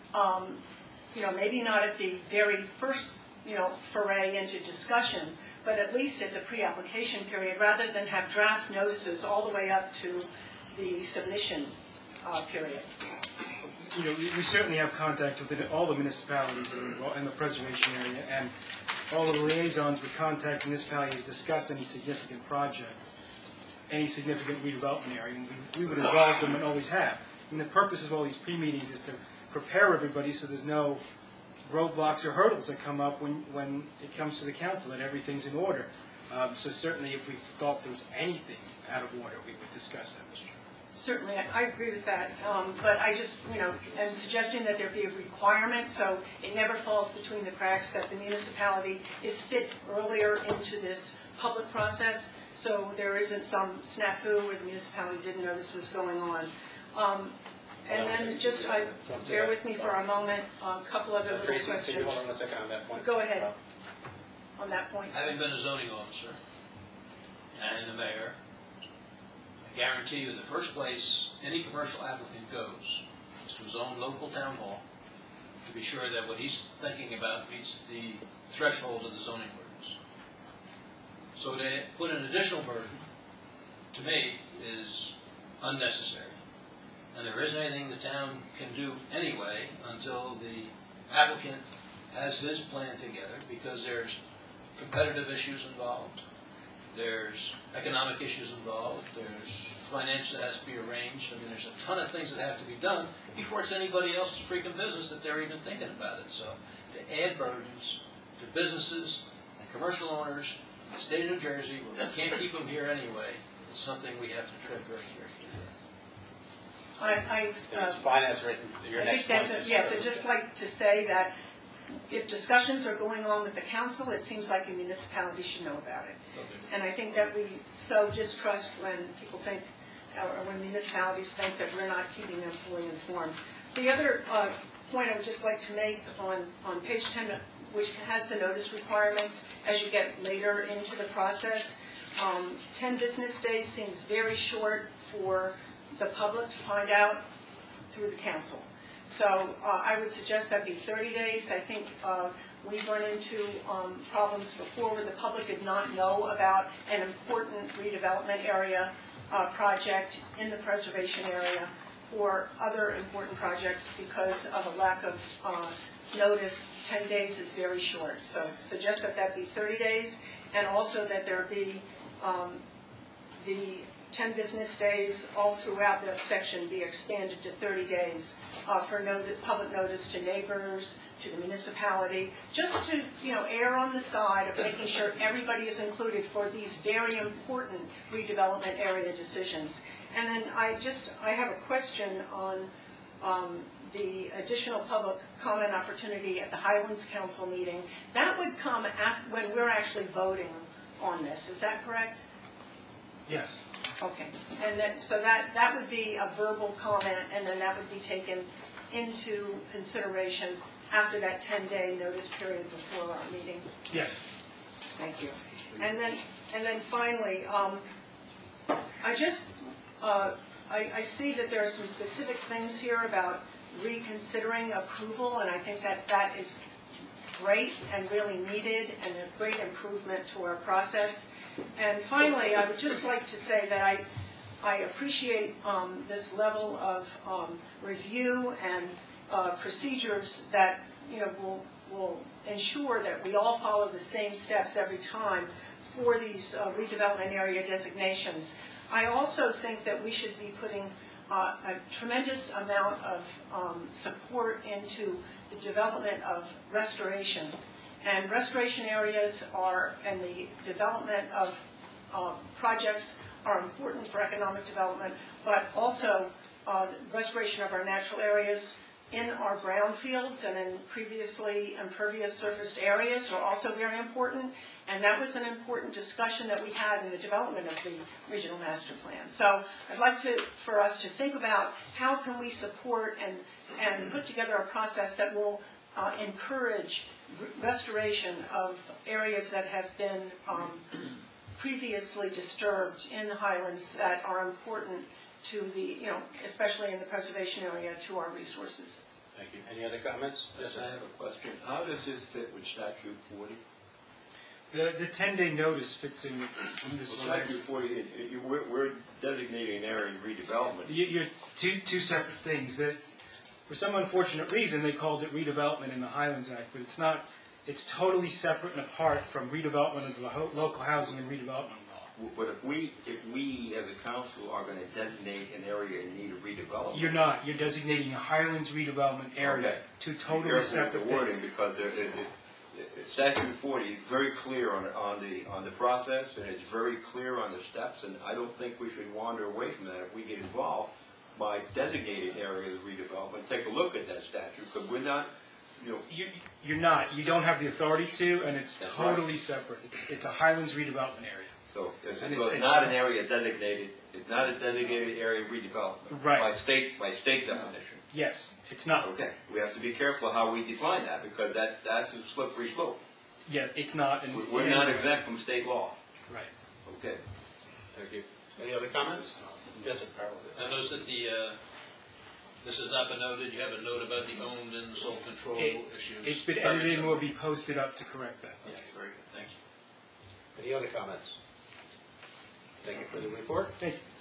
maybe not at the very first, foray into discussion, but at least at the pre-application period, rather than have draft notices all the way up to the submission period. We certainly have contact with all the municipalities in the preservation area, and all of the liaisons would contact municipalities, discuss any significant project, any significant redevelopment area, and we would involve them and always have. The purpose of all these pre-meetings is to prepare everybody so there's no roadblocks or hurdles that come up when it comes to the council, that everything's in order. So certainly if we thought there was anything out of order, we would discuss that, Mr. Chairman. Certainly, I agree with that, but I just, am suggesting that there be a requirement so it never falls between the cracks, that the municipality is fit earlier into this public process, so there isn't some snafu where the municipality didn't know this was going on. And then just, bear with me for a moment, a couple other little Tracy, questions. so you hold on 1 second on that point? Go ahead, on that point. Having been a zoning officer and the mayor, I guarantee you the first place any commercial applicant goes is to his own local town hall to be sure that what he's thinking about meets the threshold of the zoning ordinance. So to put an additional burden, to me, is unnecessary. And there isn't anything the town can do anyway until the applicant has his plan together, because there's competitive issues involved, there's economic issues involved, there's finance that has to be arranged. I mean, there's a ton of things that have to be done before it's anybody else's freaking business that they're even thinking about it. So to add burdens to businesses and commercial owners in the state of New Jersey, where we can't keep them here anyway, is something we have to tread very carefully. Finance written, your next point. Yes, I'd just like to say that if discussions are going on with the council, it seems like a municipality should know about it. And I think that we so distrust when people think, or when municipalities think that we're not keeping them fully informed. The other point I would just like to make on page 10, which has the notice requirements as you get later into the process, 10 business days seems very short for the public to find out through the council. So I would suggest that be 30 days. I think we've run into problems before where the public did not know about an important redevelopment area project in the preservation area or other important projects because of a lack of notice. 10 days is very short. So suggest that that be 30 days, and also that there be the 10 business days all throughout that section be expanded to 30 days for public notice to neighbors, to the municipality, just to err on the side of making sure everybody is included for these very important redevelopment area decisions. And then I have a question on the additional public comment opportunity at the Highlands Council meeting. That would come after, when we're actually voting on this. Is that correct? Yes. Okay, and then, so that would be a verbal comment, and then that would be taken into consideration after that 10-day notice period before our meeting? Yes. Thank you. And then finally, I see that there are some specific things here about reconsidering approval, and I think that is great and really needed and a great improvement to our process. And finally, I would just like to say that I appreciate this level of review and procedures that will ensure that we all follow the same steps every time for these redevelopment area designations. I also think that we should be putting a tremendous amount of support into the development of restoration. And restoration areas and the development of projects are important for economic development, but also restoration of our natural areas in our brownfields and in previously impervious surfaced areas are also very important. And that was an important discussion that we had in the development of the regional master plan. So I'd like for us to think about how can we support and put together a process that will encourage restoration of areas that have been previously disturbed in the Highlands that are important to the, especially in the preservation area, to our resources. Thank you. Any other comments? Yes, I have a question. How does this fit with statute 40? The 10-day notice fits in with this one. Statute 40, we're designating an area of redevelopment. You're two separate things. That, for some unfortunate reason, they called it redevelopment in the Highlands Act, but it's not. It's totally separate and apart from redevelopment of the local housing and redevelopment law. But if we as a council are going to designate an area in need of redevelopment, You're not. You're designating a Highlands redevelopment area. Okay. Two totally separate the wording, things. because statute 40 is very clear on the process, and it's very clear on the steps, and I don't think we should wander away from that if we get involved by designating areas of redevelopment. Take a look at that statute, because we're not, You're not. You don't have the authority to, and it's That's totally right. separate. It's a Highlands redevelopment area. So And it's not an area designated. It's not a designated area of redevelopment Right. by state definition. Yes, it's not. Okay, we have to be careful how we define that, because that's a slippery slope. Yeah, it's not. We're not exempt from state law. Right. Okay. Thank you. Any other comments? Yes, sir. Carl. I noticed that this has not been noted, you have a note about the owned and sole control issues. It's been edited and will be posted up to correct that. Yes, very good, thank you. Any other comments? Thank you for the report. Thank you.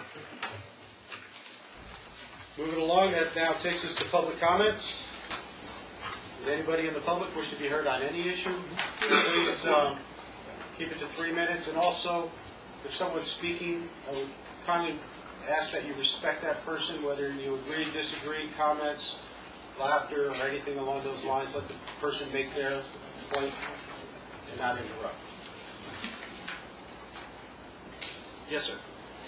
Moving along, that now takes us to public comments. Does anybody in the public wish to be heard on any issue? Please keep it to 3 minutes. And also, if someone's speaking, I would kindly ask that you respect that person, whether you agree, disagree, comments, laughter, or anything along those lines. Let the person make their point and not interrupt. Yes, sir.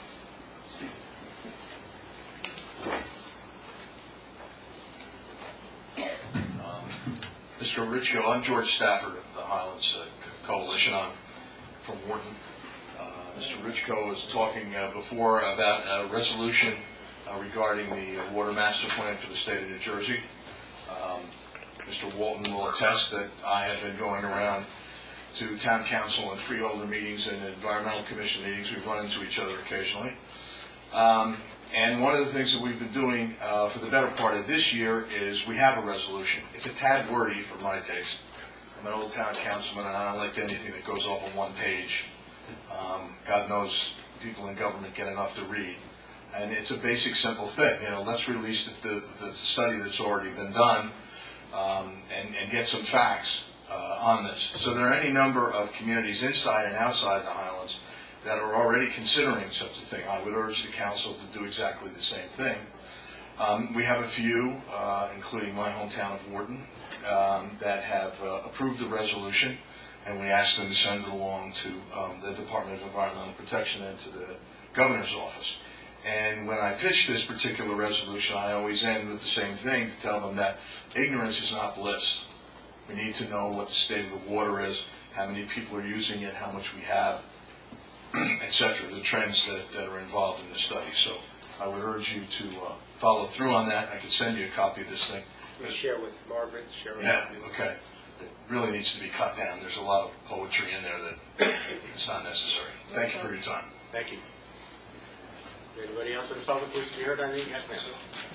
Mr. Richko, I'm George Stafford of the Highlands Coalition. I'm from Wharton. Mr. Richko was talking before about a resolution regarding the water master plan for the state of New Jersey. Mr. Walton will attest that I have been going around to town council and freeholder meetings and environmental commission meetings. We run into each other occasionally. And one of the things that we've been doing for the better part of this year is we have a resolution. It's a tad wordy for my taste. I'm an old town councilman and I don't like anything that goes off on one page. God knows people in government get enough to read. And it's a basic, simple thing. Let's release the study that's already been done and get some facts on this. So there are any number of communities inside and outside the Highlands that are already considering such a thing. I would urge the council to do exactly the same thing. We have a few, including my hometown of Wharton, that have approved the resolution, and we asked them to send it along to the Department of Environmental Protection and to the governor's office. And when I pitch this particular resolution, I always end with the same thing, to tell them that ignorance is not bliss. We need to know what the state of the water is, how many people are using it, how much we have, etc., the trends that are involved in the study. So I would urge you to follow through on that. I could send you a copy of this thing. We'll share with Margaret. Yeah, okay. It really needs to be cut down. There's a lot of poetry in there that it's not necessary. Thank you for your time. Thank you. Anybody else in the public wish to be heard on anything? Yes, ma'am.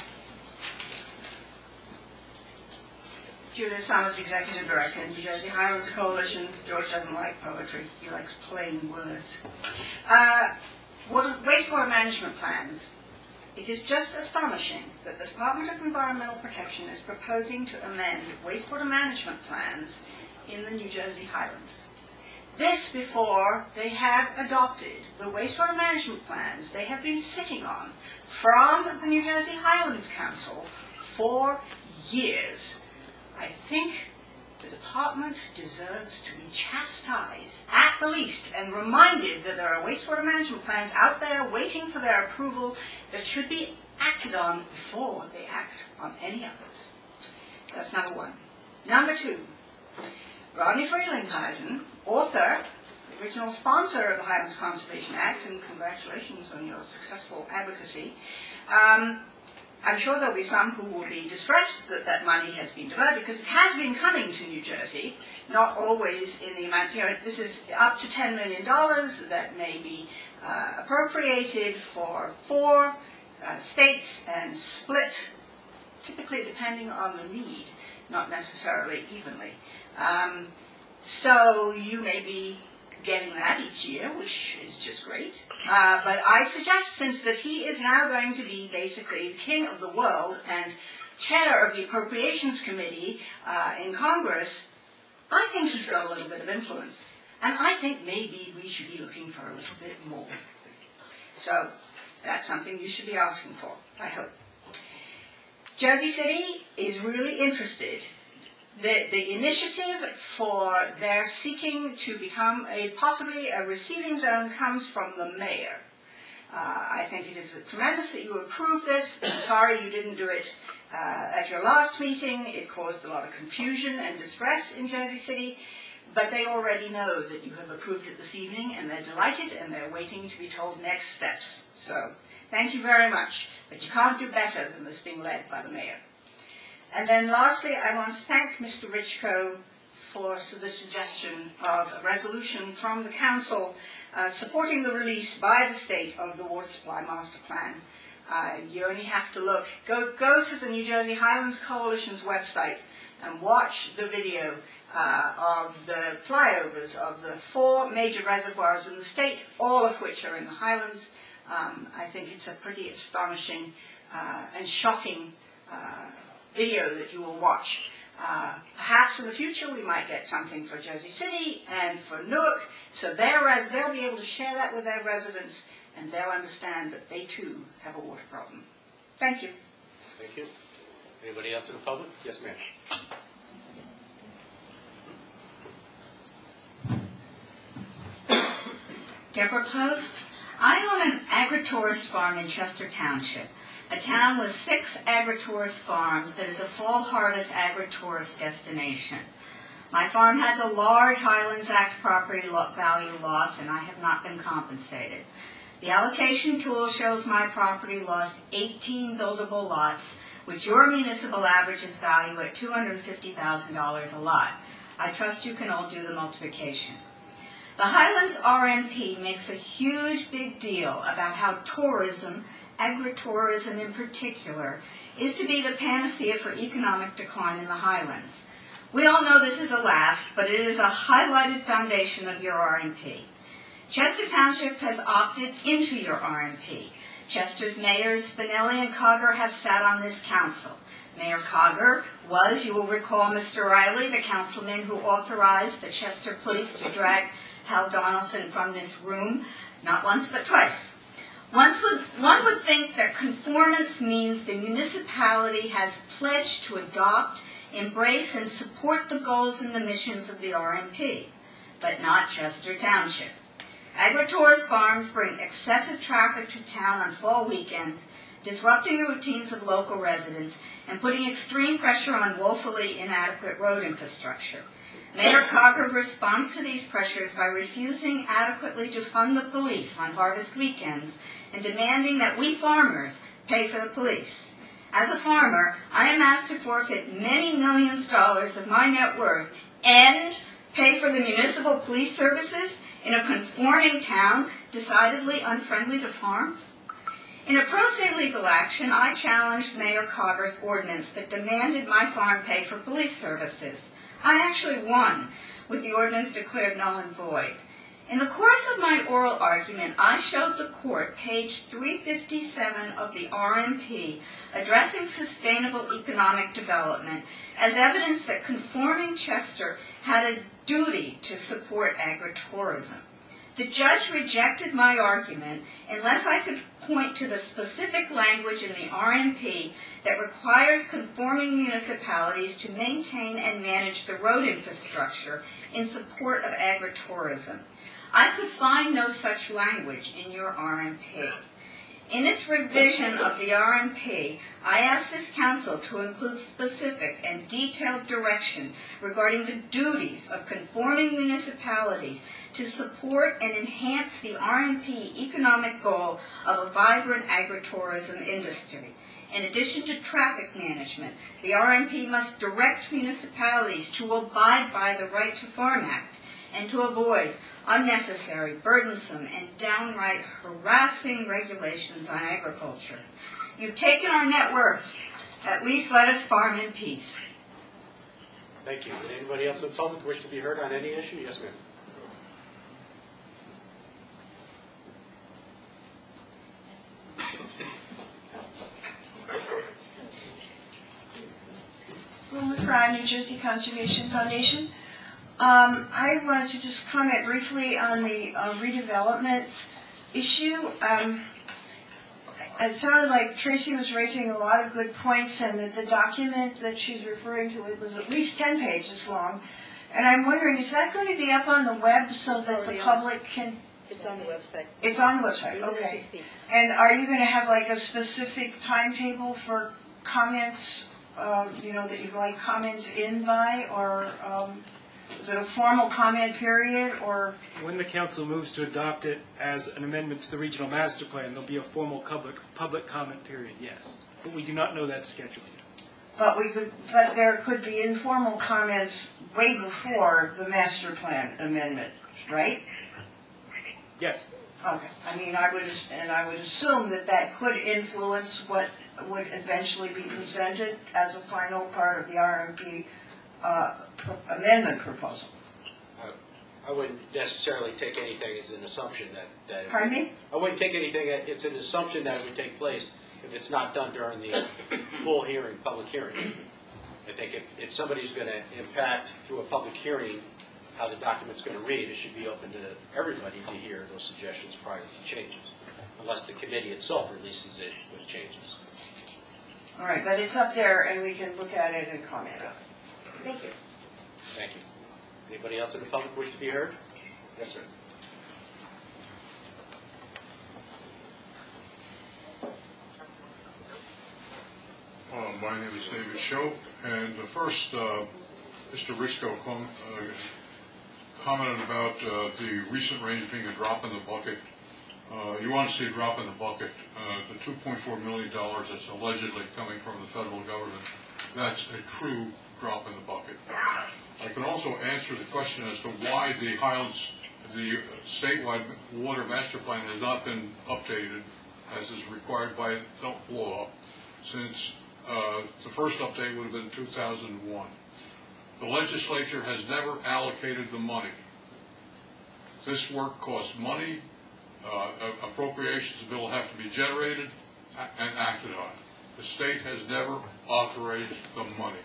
Julia Summers, Executive Director, New Jersey Highlands Coalition. George doesn't like poetry. He likes plain words. Wastewater management plans. It is just astonishing that the Department of Environmental Protection is proposing to amend wastewater management plans in the New Jersey Highlands. This before they have adopted the wastewater management plans they have been sitting on from the New Jersey Highlands Council for years. I think the department deserves to be chastised, at the least, and reminded that there are wastewater management plans out there waiting for their approval that should be acted on before they act on any others. That's number one. Number two, Rodney Frelinghuysen, author, original sponsor of the Highlands Conservation Act, and congratulations on your successful advocacy. I'm sure there'll be some who will be distressed that that money has been diverted, because it has been coming to New Jersey, not always in the amount, this is up to $10 million that may be appropriated for 4 states and split, typically depending on the need, not necessarily evenly. So you may be getting that each year, which is just great. But I suggest, since that he is now going to be basically the king of the world and chair of the Appropriations Committee in Congress, I think he's got a little bit of influence. And I think maybe we should be looking for a little bit more. So that's something you should be asking for, I hope. Jersey City is really interested. The initiative for their seeking to become possibly a receiving zone comes from the mayor. I think it is tremendous that you approved this. I'm sorry you didn't do it at your last meeting. It caused a lot of confusion and distress in Jersey City. But they already know that you have approved it this evening, and they're delighted, and they're waiting to be told next steps. So thank you very much. But you can't do better than this being led by the mayor. And then lastly, I want to thank Mr. Richko for the suggestion of a resolution from the council supporting the release by the state of the water supply master plan. You only have to look, go to the New Jersey Highlands Coalition's website and watch the video of the flyovers of the 4 major reservoirs in the state, all of which are in the Highlands. I think it's a pretty astonishing and shocking video that you will watch. Perhaps in the future we might get something for Jersey City and for Newark, so they'll be able to share that with their residents, and they'll understand that they too have a water problem. Thank you. Thank you. Anybody else in the public? Yes, ma'am. Deborah Post. I own an agri-tourist farm in Chester Township, a town with 6 agri-tourist farms that is a fall harvest agri-tourist destination. My farm has a large Highlands Act property value loss, and I have not been compensated. The allocation tool shows my property lost 18 buildable lots, which your municipal averages value at $250,000 a lot. I trust you can all do the multiplication. The Highlands RMP makes a huge big deal about how tourism, agritourism in particular, is to be the panacea for economic decline in the Highlands. We all know this is a laugh, but it is a highlighted foundation of your RMP. Chester Township has opted into your RMP. Chester's mayors Spinelli and Cogger have sat on this council. Mayor Cogger was, you will recall, Mr. Riley, the councilman who authorized the Chester police to drag Hal Donaldson from this room, not once but twice. One would think that conformance means the municipality has pledged to adopt, embrace, and support the goals and the missions of the RMP, but not Chester Township. Agri-tourist farms bring excessive traffic to town on fall weekends, disrupting the routines of local residents and putting extreme pressure on woefully inadequate road infrastructure. Mayor Cogger responds to these pressures by refusing adequately to fund the police on harvest weekends and demanding that we farmers pay for the police. As a farmer, I am asked to forfeit many millions of dollars of my net worth and pay for the municipal police services in a conforming town decidedly unfriendly to farms? In a pro se legal action, I challenged Mayor Cogger's ordinance that demanded my farm pay for police services. I actually won, with the ordinance declared null and void. In the course of my oral argument, I showed the court page 357 of the RMP addressing sustainable economic development as evidence that conforming Chester had a duty to support agritourism. The judge rejected my argument unless I could point to the specific language in the RMP that requires conforming municipalities to maintain and manage the road infrastructure in support of agritourism. I could find no such language in your RMP. In its revision of the RMP, I asked this council to include specific and detailed direction regarding the duties of conforming municipalities to support and enhance the RMP economic goal of a vibrant agritourism industry. In addition to traffic management, the RMP must direct municipalities to abide by the Right to Farm Act and to avoid unnecessary, burdensome, and downright harassing regulations on agriculture. You've taken our net worth. At least let us farm in peace. Thank you. Would anybody else in the public wish to be heard on any issue? Yes, ma'am. Wilma Fry, New Jersey Conservation Foundation. I wanted to just comment briefly on the redevelopment issue. It sounded like Tracy was raising a lot of good points, and that the document that she's referring to, it was at least 10 pages long. And I'm wondering, is that going to be up on the web so that the public can... It's on the website. It's on the website, Even as we okay. speak. And are you going to have like a specific timetable for comments, that you'd like comments in by, or is it a formal comment period, or? When the council moves to adopt it as an amendment to the regional master plan, there'll be a formal public comment period, yes. But we do not know that schedule yet. But there could be informal comments way before the master plan amendment, right? Yes. Okay. I would assume that could influence what would eventually be presented as a final part of the RMP amendment proposal. I wouldn't necessarily take anything as an assumption that Pardon me? I wouldn't take anything, it's an assumption that it would take place if it's not done during the full hearing, public hearing. I think if somebody's going to impact through a public hearing how the document's going to read, it should be open to everybody to hear those suggestions prior to changes, unless the committee itself releases it with changes. All right, but it's up there and we can look at it and comment on it. Thank you. Thank you. Anybody else in the public wish to be heard? Yes, sir. My name is David Shope, and first, Mr. Richko commented about the recent rains being a drop in the bucket. You want to see a drop in the bucket. The $2.4 million that's allegedly coming from the federal government, that's a true drop in the bucket. I can also answer the question as to why the Highlands, the statewide water master plan has not been updated as is required by law since the first update would have been 2001. The legislature has never allocated the money. This work costs money. Appropriations bill have to be generated and acted on. The state has never authorized the money.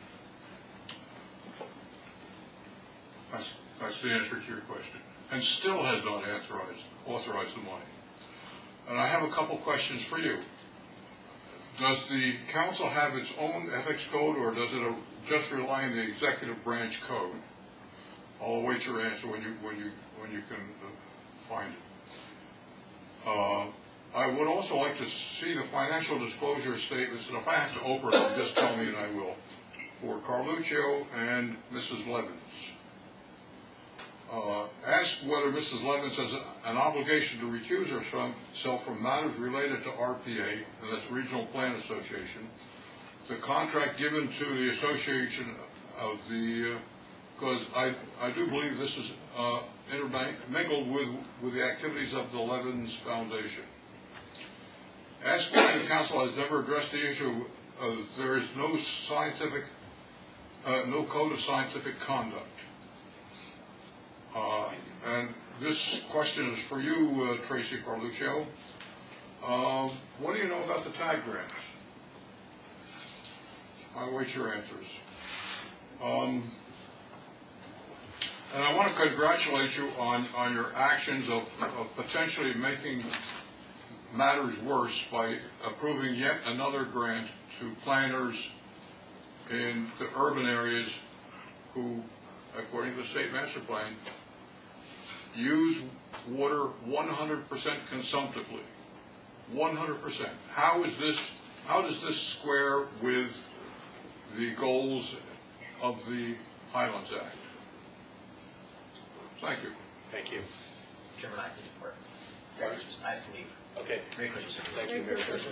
That's the answer to your question. And still has not authorized the money. And I have a couple questions for you. Does the council have its own ethics code, or does it just rely on the executive branch code? I'll await your answer when you can find it. I would also like to see the financial disclosure statements, and if I have to open them, just tell me and I will, for Carluccio and Mrs. Levins. Ask whether Mrs. Levins has an obligation to recuse herself from matters related to RPA, and that's Regional Plan Association, the contract given to the association of the, because I do believe this is intermingled with the activities of the Levins Foundation. Ask whether the council has never addressed the issue of there is no scientific, no code of scientific conduct. And this question is for you, Tracy Carluccio. What do you know about the tag grants? I await your answers. And I want to congratulate you on your actions of potentially making matters worse by approving yet another grant to planners in the urban areas who, according to the state master plan, use water 100% consumptively. 100%. How does this square with the goals of the Highlands Act? Thank you. Thank you. Chairman, I have to depart. I have to leave. Okay. Merry Christmas. Thank you. Merry Christmas.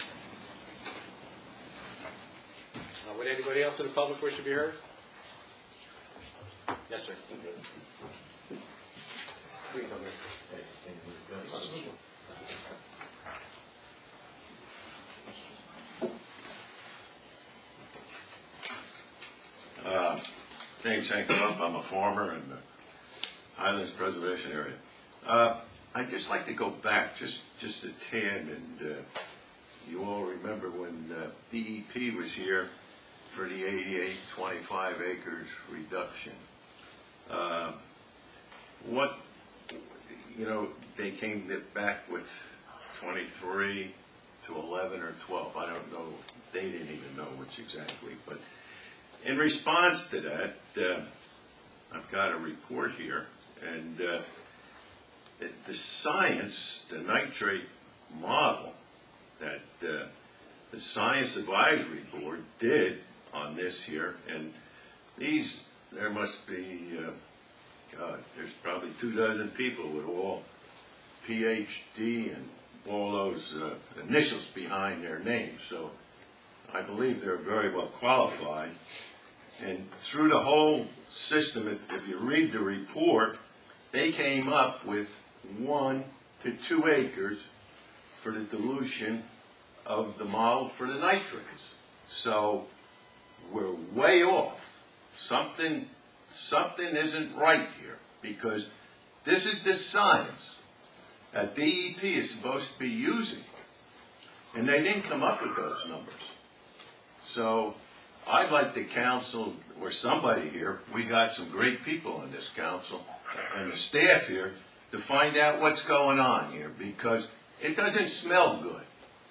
Would anybody else in the public wish to be heard? Yes, sir. James Hank Trump, I'm a farmer in the Highlands Preservation Area. I'd just like to go back just a tad, and you all remember when DEP was here for the 88-25 acres reduction. They came back with 23 to 11 or 12. I don't know. They didn't even know which exactly. But in response to that, I've got a report here, and the science, the nitrate model that the Science Advisory Board did on this here, and there must be, there's probably 24 people with all PhD and all those initials behind their names. So I believe they're very well qualified. And through the whole system, if you read the report, they came up with 1 to 2 acres for the dilution of the model for the nitrates. So we're way off. Something isn't right here, because this is the science that DEP is supposed to be using, and they didn't come up with those numbers. So I'd like the council, or somebody here, we got some great people in this council, and the staff here, to find out what's going on here, because it doesn't smell good.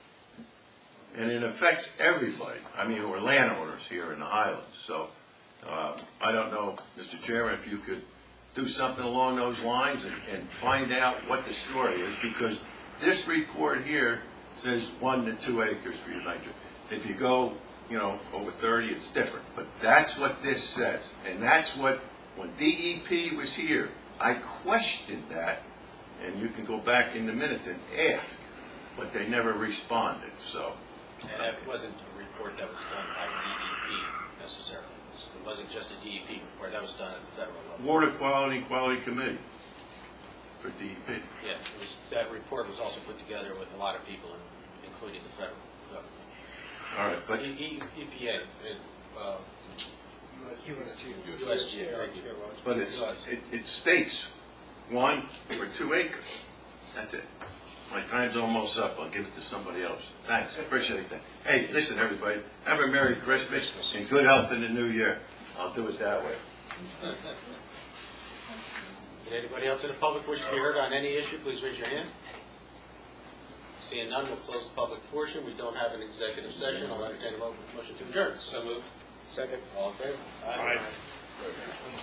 And it affects everybody. I mean, we're landowners here in the Highlands. So I don't know, Mr. Chairman, if you could do something along those lines and find out what the story is, because this report here says 1 to 2 acres for your nitrogen. If you go, over 30, it's different. But that's what this says. And that's what, when DEP was here, I questioned that, and you can go back in the minutes and ask, but they never responded. So. And that wasn't a report that was done by DEP necessarily. It wasn't just a DEP report. That was done at the federal level. Water Quality Committee for DEP. Yeah, that report was also put together with a lot of people, including the federal government. All right, but EPA, USGA. But it states 1 or 2 acres. That's it. My time's almost up. I'll give it to somebody else. Thanks. I appreciate that. Hey, listen, everybody. Have a Merry Christmas and good health in the new year. I'll do it that way. Did anybody else in the public wish to be heard on any issue? Please raise your hand. Seeing none, we'll close the public portion. We don't have an executive session. I'll entertain a motion to adjourn. So moved. Second. All in favor? Aye.